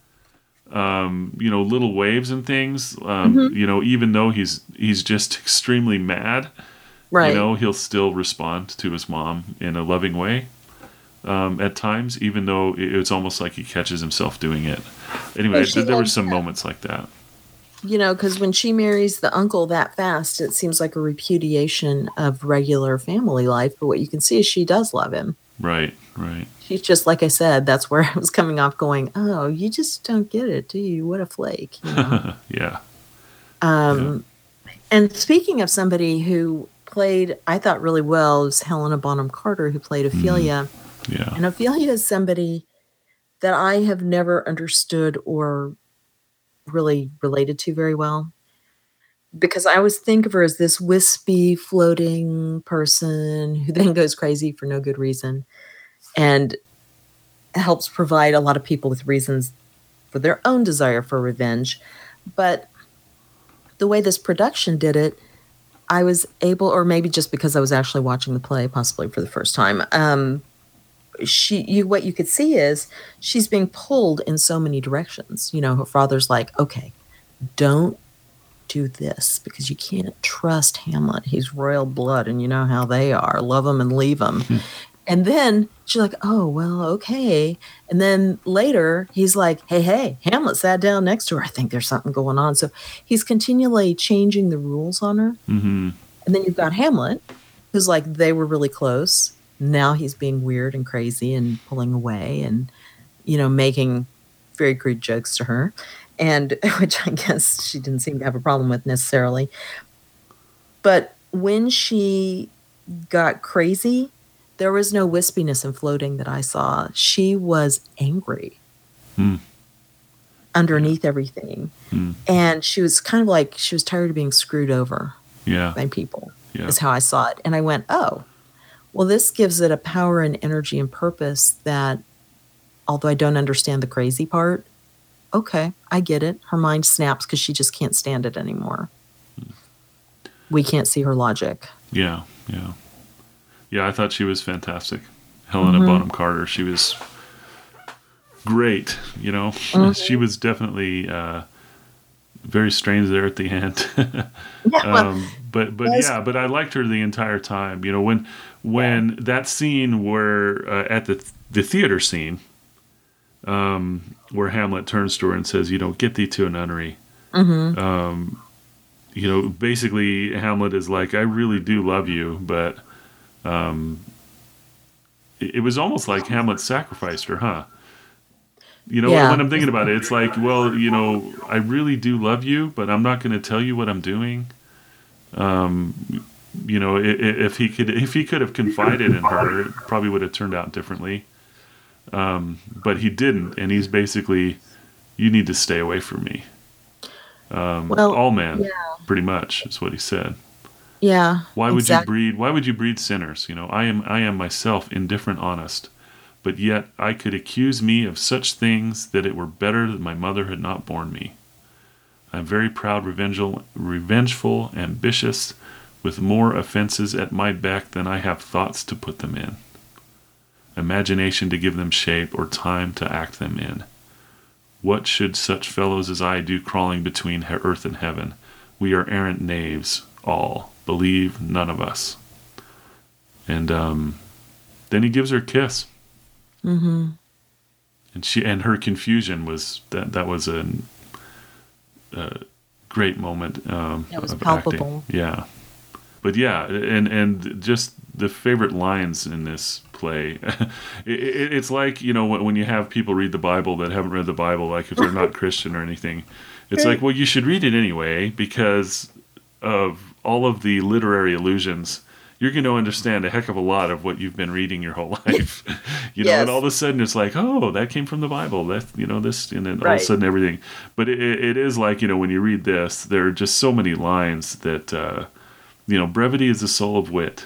Um, you know, little waves and things. Um, Mhm. You know, even though he's he's just extremely mad, Right. you know, he'll still respond to his mom in a loving way. Um, at times, even though it- it's almost like he catches himself doing it. Anyway, Well, she th- there were loves some him. moments like that. You know, because when she marries the uncle that fast, it seems like a repudiation of regular family life. But what you can see is she does love him. Right, right. She's just, like I said, that's where I was coming off going, oh, you just don't get it, do you? What a flake, you know? Yeah. Um, And speaking of somebody who played, I thought really well, is Helena Bonham Carter, who played Ophelia. Yeah. And Ophelia is somebody that I have never understood or really related to very well. Because I always think of her as this wispy, floating person who then goes crazy for no good reason and helps provide a lot of people with reasons for their own desire for revenge. But the way this production did it, I was able, or maybe just because I was actually watching the play, possibly for the first time, um, she, you, what you could see is she's being pulled in so many directions. You know, her father's like, okay, don't do this because you can't trust Hamlet. He's royal blood, and you know how they are. Love him and leave him. And then she's like, oh, well, okay. And then later he's like, hey, hey, Hamlet sat down next to her. I think there's something going on. So he's continually changing the rules on her. Mm-hmm. And then you've got Hamlet, who's like, they were really close. Now he's being weird and crazy and pulling away and, you know, making very crude jokes to her. And which I guess she didn't seem to have a problem with necessarily. But when she got crazy, there was no wispiness and floating that I saw. She was angry Hmm. underneath everything. Hmm. And she was kind of like, she was tired of being screwed over Yeah. by people, Yeah. is how I saw it. And I went, oh, well, this gives it a power and energy and purpose that, although I don't understand the crazy part, okay, I get it. Her mind snaps because she just can't stand it anymore. we can't see her logic. Yeah, yeah. Yeah, I thought she was fantastic. Helena Mm-hmm. Bonham Carter, she was great, you know. Mm-hmm. She was definitely uh, very strange there at the end. Yeah, well, um, but but yes. yeah, but I liked her the entire time. You know, when when that scene where uh, at the the theater scene, um, where Hamlet turns to her and says, "You know, get thee to a nunnery." Mm-hmm. Um, you know, basically Hamlet is like, "I really do love you," but um, it, it was almost like Hamlet sacrificed her, huh? You know, Yeah. when I'm thinking about it, it's like, well, you know, I really do love you, but I'm not going to tell you what I'm doing. Um, you know, if, if he could, if he could have confided in her, it probably would have turned out differently. Um, but he didn't, and he's basically, you need to stay away from me. Um, Well, all men, yeah. pretty much, is what he said. Yeah. Why would you Exactly. breed? Why would you breed sinners? You know, I am, I am myself indifferent, honest. But yet I could accuse me of such things that it were better that my mother had not borne me. I am very proud, revengeful, revengeful, ambitious, with more offences at my beck than I have thoughts to put them in, imagination to give them shape, or time to act them in. What should such fellows as I do crawling between earth and heaven? We are errant knaves, all. Believe none of us. And um, then he gives her a kiss. Mm-hmm. And she and her confusion was that that was a, a great moment um, That was of palpable. acting. Yeah, but yeah, and and just the favorite lines in this play. it, it, it's like, you know, when, when you have people read the Bible that haven't read the Bible, like if they're not Christian or anything, it's like, well, you should read it anyway because of all of the literary allusions. You're going to understand a heck of a lot of what you've been reading your whole life, you know. Yes. And all of a sudden, it's like, oh, that came from the Bible. That, you know, this, and then all Right. of a sudden, everything. But it, it is like, you know, when you read this, there are just so many lines that, uh, you know, brevity is the soul of wit.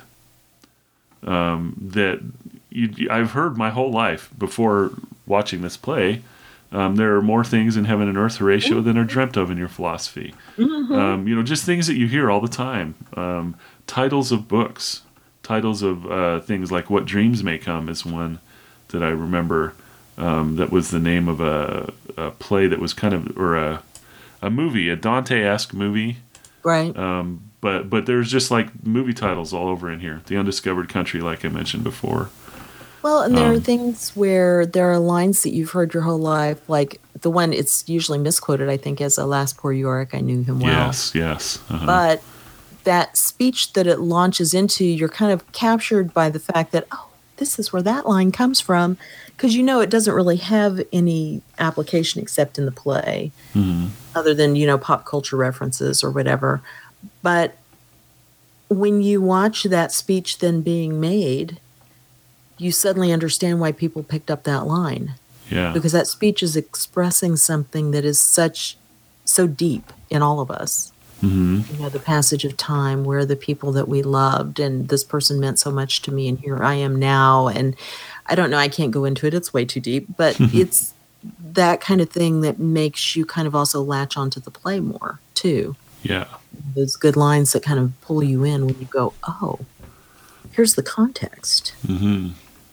Um, that you, I've heard my whole life before watching this play. Um, there are more things in heaven and earth, Horatio, than are dreamt of in your philosophy. Mm-hmm. Um, you know, just things that you hear all the time. Um, titles of books, titles of uh, things like "What Dreams May Come" is one that I remember. Um, that was the name of a, a play that was kind of, or a a movie, a Dante-esque movie. Right. Um, but but there's just like movie titles all over in here. The Undiscovered Country, like I mentioned before. Well, and there are Um, things where there are lines that you've heard your whole life, like the one it's usually misquoted, I think, as "Alas, poor Yorick, I knew him well." Yes, yes. Uh-huh. But that speech that it launches into, you're kind of captured by the fact that, oh, this is where that line comes from, because you know it doesn't really have any application except in the play, Mhm. other than, you know, pop culture references or whatever. But when you watch that speech then being made, you suddenly understand why people picked up that line, Yeah. because that speech is expressing something that is such so deep in all of us. Hmm. You know, the passage of time, where the people that we loved, and this person meant so much to me, and here I am now. And I don't know, I can't go into it, it's way too deep, but it's that kind of thing that makes you kind of also latch onto the play more too. Yeah. Those good lines that kind of pull you in when you go, oh, here's the context. Hmm.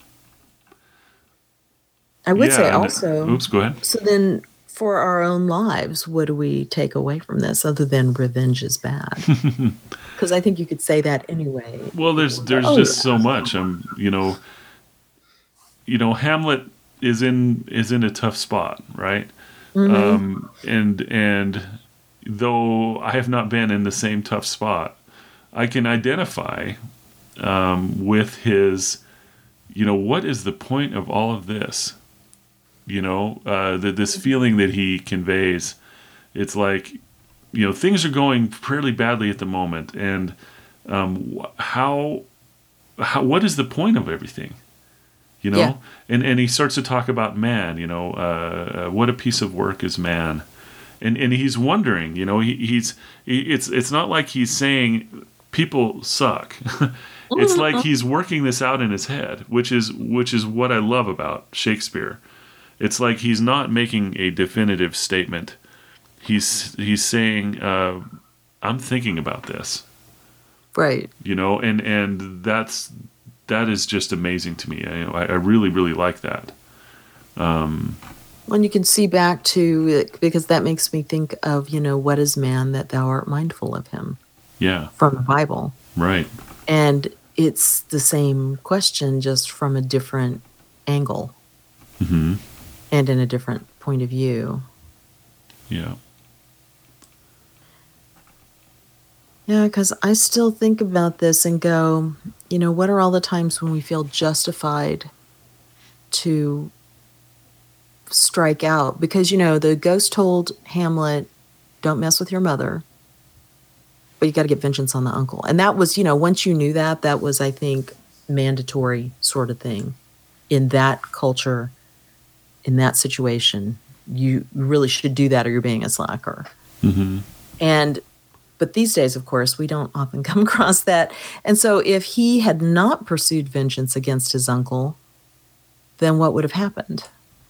I would Yeah, say and- also, oops, go ahead. so then for our own lives, what do we take away from this other than revenge is bad? Because I think you could say that anyway. Well, there's there's Oh, just yeah. so much. Um, you know, you know, Hamlet is in is in a tough spot, right? Mhm. Um, and and though I have not been in the same tough spot, I can identify um, with his. You know, what is the point of all of this? You know, uh, the, this feeling that he conveys. It's like, you know, things are going fairly badly at the moment, and um, wh- how, how, what is the point of everything? You know, Yeah. and and he starts to talk about man. You know, uh, uh, what a piece of work is man, and and he's wondering. You know, he, he's he, it's it's not like he's saying people suck. It's like he's working this out in his head, which is which is what I love about Shakespeare. It's like he's not making a definitive statement. He's he's saying, uh, "I'm thinking about this," Right. You know, and and that's that is just amazing to me. I I really really like that. Um, When you can see back to it, because that makes me think of, you know, what is man that thou art mindful of him yeah. from the Bible. Right. And it's the same question, just from a different angle Mm-hmm. and in a different point of view. Yeah. Yeah, because I still think about this and go, you know, what are all the times when we feel justified to strike out? Because, you know, the ghost told Hamlet, don't mess with your mother, but you got to get vengeance on the uncle. And that was, you know, once you knew that, that was, I think, mandatory sort of thing in that culture, in that situation. You really should do that or you're being a slacker. Mm-hmm. And but these days, of course, we don't often come across that. And so if he had not pursued vengeance against his uncle, then what would have happened?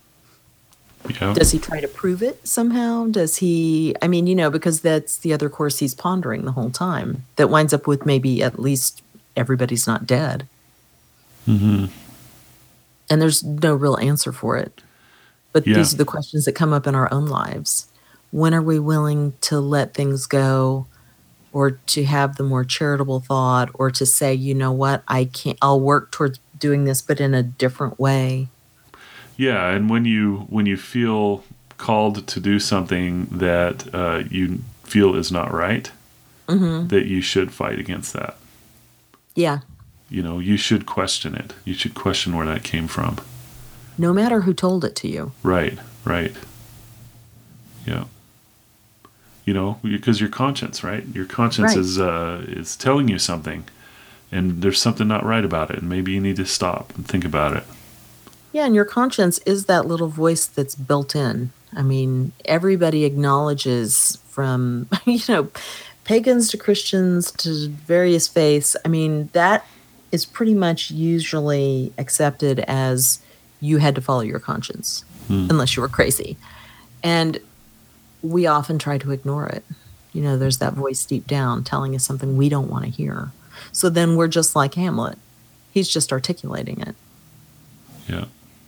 Yeah. Does he try to prove it somehow? Does he, I mean, you know, because that's the other course he's pondering the whole time that winds up with maybe at least everybody's not dead. Mm-hmm. And there's no real answer for it. But Yeah. these are the questions that come up in our own lives. When are we willing to let things go, or to have the more charitable thought, or to say, you know what, I can't, I'll work towards doing this, but in a different way. Yeah, and when you when you feel called to do something that uh, you feel is not right, Mm-hmm. that you should fight against that. Yeah. You know, you should question it. You should question where that came from. No matter who told it to you. Right, right. Yeah. You know, because your conscience, right? Your conscience Right. is uh, is telling you something, and there's something not right about it, and maybe you need to stop and think about it. Yeah, and your conscience is that little voice that's built in. I mean, everybody acknowledges, from, you know, pagans to Christians to various faiths. I mean, that is pretty much usually accepted as you had to follow your conscience, Hmm. unless you were crazy. And we often try to ignore it. You know, there's that voice deep down telling us something we don't want to hear. So then we're just like Hamlet. He's just articulating it. Yeah.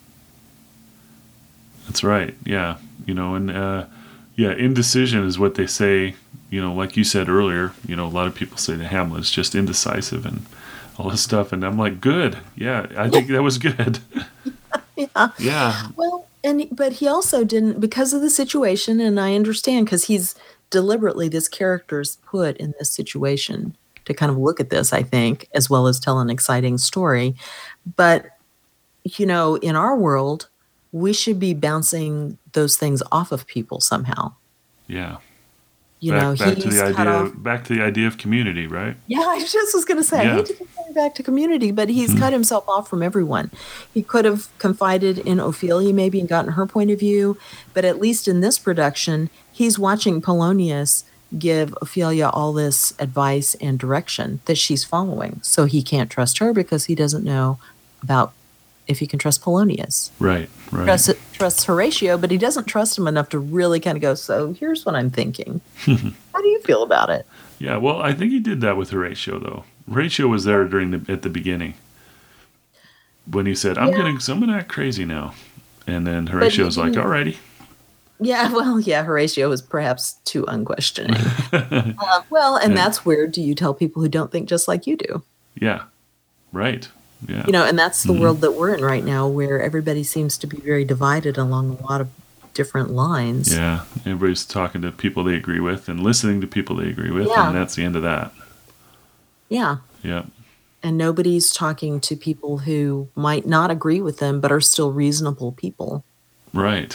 That's right. Yeah. You know, and uh, yeah, indecision is what they say. You know, like you said earlier, you know, a lot of people say that Hamlet is just indecisive and all this stuff. And I'm like, good. Yeah, I think that was good. Yeah. Yeah. Well, and but he also didn't, because of the situation, and I understand, because he's deliberately, this character's put in this situation to kind of look at this, I think, as well as tell an exciting story. But, you know, in our world, we should be bouncing those things off of people somehow. Yeah. You back, know, back to he's the cut idea off. back to the idea of community, right? Yeah, I just was going to say, I Yeah. hate to keep going back to community, but he's cut himself off from everyone. He could have confided in Ophelia maybe and gotten her point of view, but at least in this production, he's watching Polonius give Ophelia all this advice and direction that she's following. So he can't trust her because he doesn't know about if he can trust Polonius. Right, right. Trusts, trusts Horatio, but he doesn't trust him enough to really kind of go, so here's what I'm thinking. How do you feel about it? Yeah, well, I think he did that with Horatio, though. Horatio was there during the at the beginning when he said, "I'm Yeah. gonna, I'm gonna act crazy now," and then Horatio was like, didn't- "Alrighty." Yeah, well, yeah, Horatio was perhaps too unquestioning. uh, well, and Yeah. that's weird. Do you tell people who don't think just like you do? Yeah, right. Yeah, You know, and that's the Mhm. world that we're in right now, where everybody seems to be very divided along a lot of different lines. yeah. Everybody's talking to people they agree with and listening to people they agree with, Yeah. and that's the end of that. Yeah. Yeah, And nobody's talking to people who might not agree with them, but are still reasonable people. right.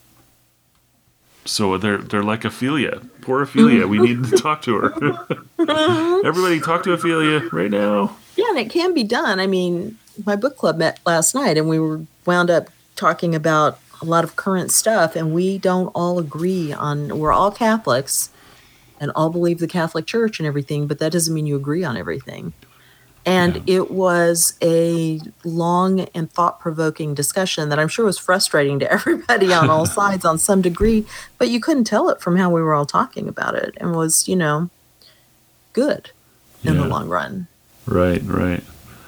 So they're they're like Ophelia. Poor Ophelia. We need to talk to her. Everybody, talk to Ophelia right now. Yeah, and it can be done. I mean, my book club met last night, and we were wound up talking about a lot of current stuff, and we don't all agree on, we're all Catholics and all believe the Catholic Church and everything, but that doesn't mean you agree on everything. And Yeah. it was a long and thought-provoking discussion that I'm sure was frustrating to everybody on all sides on some degree, but you couldn't tell it from how we were all talking about it, and was, you know, good. in Yeah. the long run. Right, right.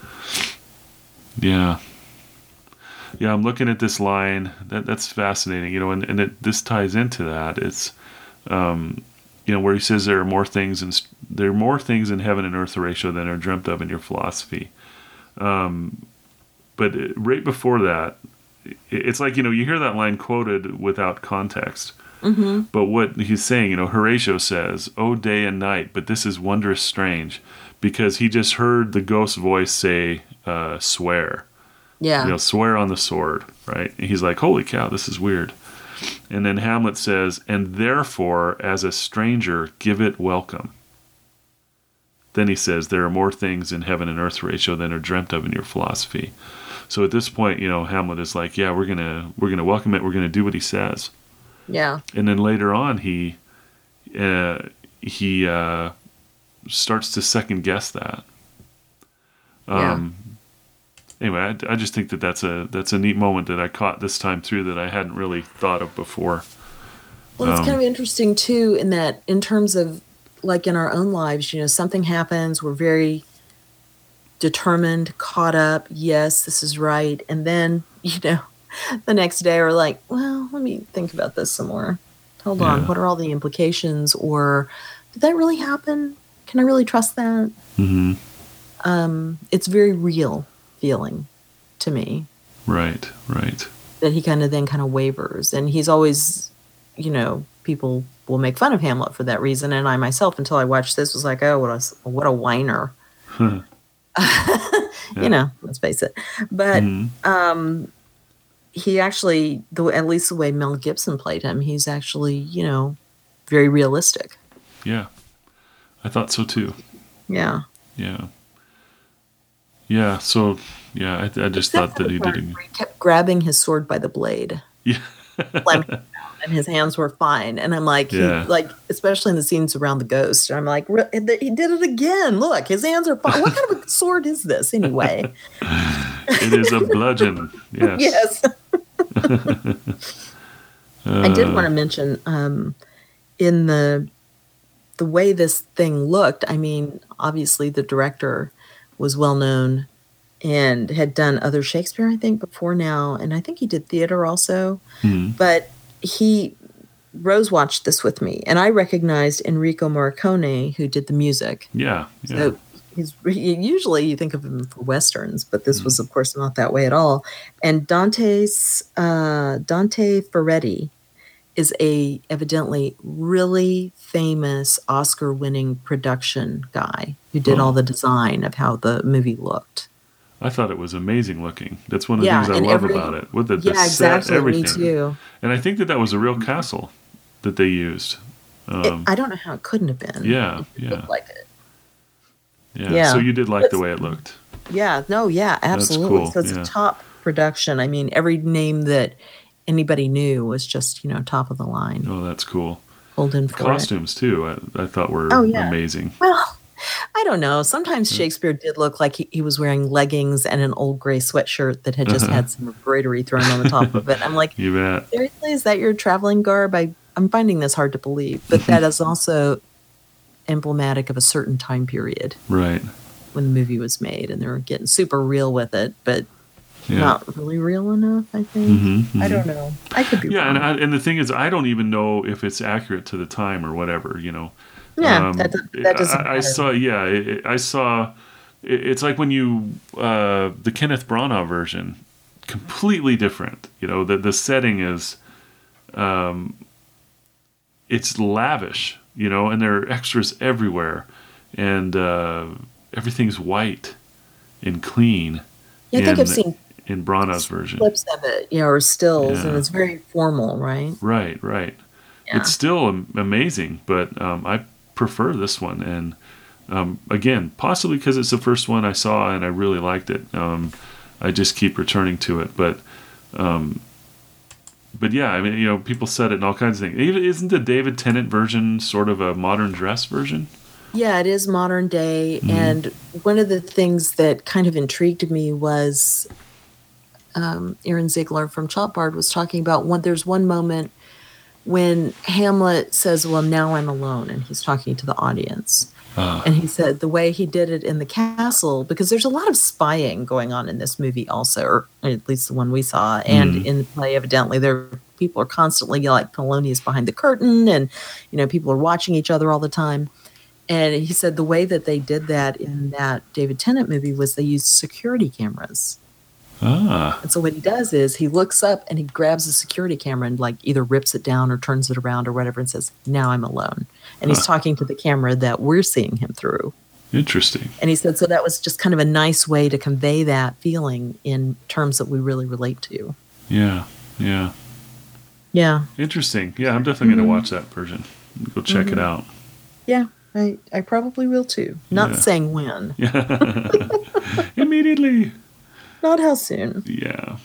Yeah. Yeah, I'm looking at this line. That that's fascinating, you know, and, and it, this ties into that. It's, um, you know, where he says there are more things in there are more things in heaven and earth, Horatio, than are dreamt of in your philosophy. Um, but right before that, it's like, you know, you hear that line quoted without context. Mm-hmm. But what he's saying, you know, Horatio says, "Oh, day and night, but this is wondrous strange," because he just heard the ghost voice say, uh, "Swear." Yeah. You know, swear on the sword, right? And he's like, holy cow, this is weird. And then Hamlet says, and therefore, as a stranger, give it welcome. Then he says, there are more things in heaven and earth, Horatio, than are dreamt of in your philosophy. So at this point, you know, Hamlet is like, yeah, we're gonna we're gonna welcome it. We're gonna do what he says. Yeah. And then later on, he uh, he uh, starts to second guess that. Um, yeah. Anyway, I, I just think that that's a that's a neat moment that I caught this time through that I hadn't really thought of before. Well, it's Um, kind of interesting too, in that in terms of like in our own lives, you know, something happens, we're very determined, caught up. Yes, this is right, and then you know, the next day we're like, well, let me think about this some more. Hold on, Yeah. what are all the implications? Or did that really happen? Can I really trust that? mhm. Um, it's very real feeling to me Right, right. that he kind of then kind of wavers, and he's always, you know, people will make fun of Hamlet for that reason, and I myself, until I watched this, was like, oh, what a what a whiner. Yeah. You know, let's face it. But Mhm. um, he actually, the at least the way Mel Gibson played him, he's actually, you know, very realistic. Yeah, I thought so too. Yeah. Yeah, yeah. So yeah, I, I just Except thought for that the he part did. A, where he kept grabbing his sword by the blade. yeah, slamming it down, and his hands were fine. And I'm like, Yeah. he, like, especially in the scenes around the ghost, I'm like, "Re- he did it again. Look, his hands are fine. What kind of a sword is this anyway? it is a bludgeon. Yes. Yes. Uh, I did want to mention um, in the the way this thing looked. I mean, obviously the director was well known and had done other Shakespeare, I think, before now, and I think he did theater also. hmm. But he Rose watched this with me, and I recognized Enrico Morricone, who did the music. Yeah, yeah. So he's usually you think of him for westerns, but this was, of course, not that way at all. And Dante's uh, Dante Ferretti is a evidently really famous Oscar-winning production guy who did Oh. all the design of how the movie looked. I thought it was amazing looking. That's one of the Yeah, things I and love every- about it. With the, the Yeah, set, exactly. everything. Me too. And I think that that was a real castle that they used. It- Um, I don't know how it couldn't have been. yeah, It yeah. looked like it. yeah. yeah. So you did like the way it looked. Yeah, no, yeah, absolutely. cool, So it's yeah. a top production. I mean, every name that anybody knew was just, you know, top of the line. Oh, that's cool. Pulled in The for it. costumes too. I, I thought were Oh, yeah. amazing. Well, I don't know. Sometimes Shakespeare did look like he, he was wearing leggings and an old gray sweatshirt that had just Uh-huh. had some embroidery thrown on the top of it. I'm like, You bet. seriously, is that your traveling garb? I, I'm finding this hard to believe. But that is also emblematic of a certain time period Right. when the movie was made, and they were getting super real with it, but Yeah. not really real enough, I think. Mhm, I mhm. don't know. I could be Yeah, wrong. and I, and the thing is, I don't even know if it's accurate to the time or whatever. You know. yeah, Um, that, does- that doesn't I, I matter. saw. Yeah, it, it- I saw. It, it's like when you uh, the Kenneth Branagh version, completely different. You know, the the setting is, um, it's lavish. You know, and there are extras everywhere, and uh, everything's white and clean. yeah, I think in, I've seen in Branagh's version. clips of it, you know, or stills, and Yeah. it's very formal, right? Right, right. Yeah. It's still am- amazing, but um, I prefer this one. And um, again, possibly because it's the first one I saw and I really liked it. Um, I just keep returning to it. But, um, but yeah, I mean, you know, people said it and all kinds of things. Even- Isn't the David Tennant version sort of a modern dress version? Yeah, it is modern day. Mm-hmm. And one of the things that kind of intrigued me was um, Aaron Ziegler from Chopbard was talking about one. There's one moment when Hamlet says, well, now I'm alone. And he's talking to the audience. Uh, And he said the way he did it in the castle, because there's a lot of spying going on in this movie also, or at least the one we saw, and Mm. in the play, evidently, there people are constantly, you know, like Polonius behind the curtain, and, you know, people are watching each other all the time. And he said the way that they did that in that David Tennant movie was they used security cameras. ah, And so what he does is he looks up and he grabs the security camera and like either rips it down or turns it around or whatever and says, "Now I'm alone." And he's Huh. talking to the camera that we're seeing him through. interesting. And he said, so that was just kind of a nice way to convey that feeling in terms that we really relate to. Yeah, yeah. Yeah. Interesting. Yeah, I'm definitely Mhm. going to watch that version. Go check it Mhm. out. Yeah. I, I probably will too. Not Yeah. saying when. Yeah. Immediately. Not how soon. Yeah.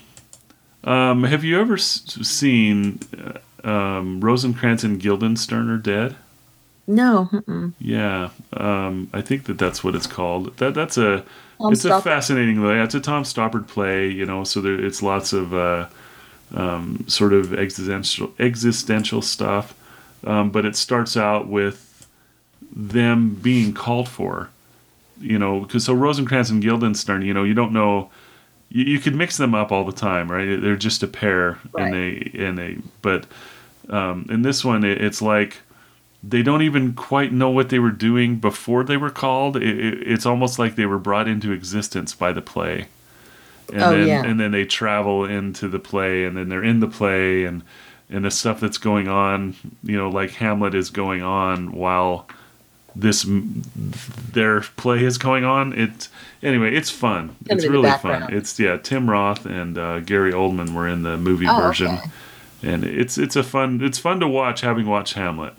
Um, have you ever s- seen uh, um, Rosencrantz and Guildenstern Are Dead? No. Mm-mm. Yeah. Um, I think that that's what it's called. That that's a Tom it's a Stoppard. fascinating play. It's a Tom Stoppard play, you know. So there, it's lots of uh, um, sort of existential existential stuff, um, but it starts out with them being called for, you know, because so Rosencrantz and Guildenstern, you know, you don't know, you, you could mix them up all the time, right? They're just a pair, Right. and they and they, but um, in this one, it, it's like they don't even quite know what they were doing before they were called. It, it, it's almost like they were brought into existence by the play, and Oh, then yeah. and then they travel into the play, and then they're in the play, and and the stuff that's going on, you know, like Hamlet is going on while this their play is going on. It anyway, it's fun. Kind It's of in the really fun. background. It's yeah, Tim Roth and uh, Gary Oldman were in the movie Oh, version, okay. and it's it's a fun it's fun to watch having watched Hamlet.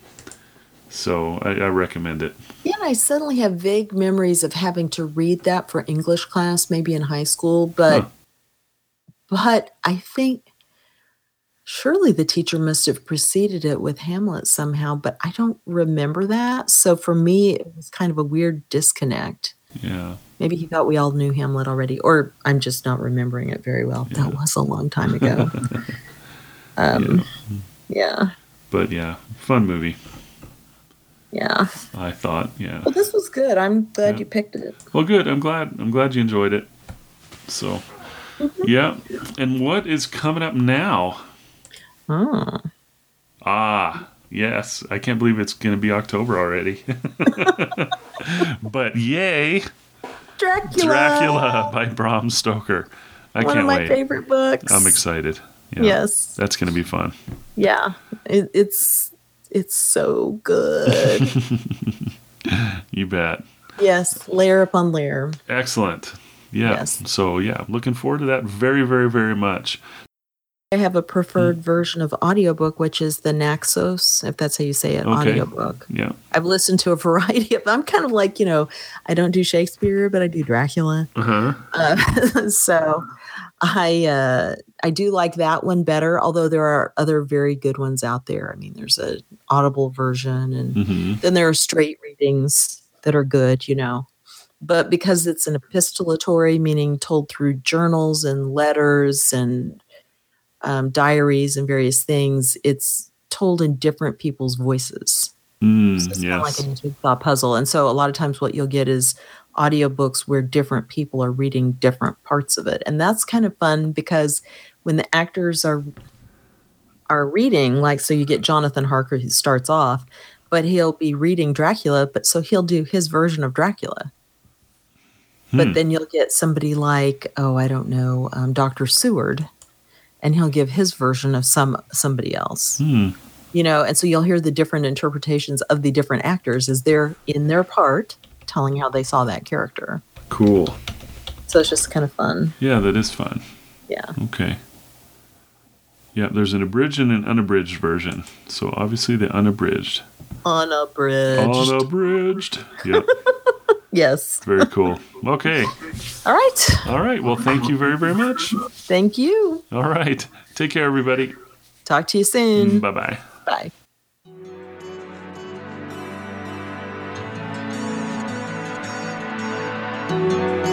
So I, I recommend it. Yeah, and I suddenly have vague memories of having to read that for English class, maybe in high school, but Huh. but I think surely the teacher must have preceded it with Hamlet somehow, but I don't remember that. So for me, it was kind of a weird disconnect. Yeah, Maybe he thought we all knew Hamlet already, or I'm just not remembering it very well. Yeah. That was a long time ago. um, yeah, but yeah, fun movie. yeah. I thought. Yeah. Well, this was good. I'm glad Yeah. you picked it. Well, good. I'm glad. I'm glad you enjoyed it. So, yeah. And what is coming up now? Oh. Ah, yes. I can't believe it's going to be October already. But yay, Dracula. Dracula by Bram Stoker. I One can't of my wait. favorite books. I'm excited. Yeah. Yes. That's going to be fun. Yeah. It, it's it's so good. You bet. Yes. Layer upon layer. Excellent. Yeah. Yes. So, yeah, I'm looking forward to that very, very, very much. I have a Hmm. preferred version of audiobook, which is the Naxos, if that's how you say it, Okay. audiobook. Yeah. I've listened to a variety of I'm kind of like, you know, I don't do Shakespeare, but I do Dracula. Uh-huh. Uh, so I uh, I do like that one better, although there are other very good ones out there. I mean, there's a Audible version, and Mm-hmm. then there are straight readings that are good, you know. But because it's an epistolatory, meaning told through journals and letters and um, diaries and various things, it's told in different people's voices. Mm, So it's kind of like yes. a jigsaw puzzle. And so a lot of times what you'll get is audiobooks where different people are reading different parts of it. And that's kind of fun because when the actors are are reading, like so you get Jonathan Harker who starts off, but he'll be reading Dracula, but so he'll do his version of Dracula. Hmm. But then you'll get somebody like, oh, I don't know, um, Doctor Seward, and he'll give his version of some somebody else. Hmm. You know, and so you'll hear the different interpretations of the different actors as they're in their part telling how they saw that character. Cool. So it's just kind of fun. Yeah, that is fun. Yeah. Okay. Yeah, there's an abridged and an unabridged version. So obviously the unabridged. Unabridged. Unabridged. Yep. Yes. Very cool. Okay. All right. All right. Well, thank you very, very much. Thank you. All right. Take care, everybody. Talk to you soon. Bye-bye. Bye. Thank you.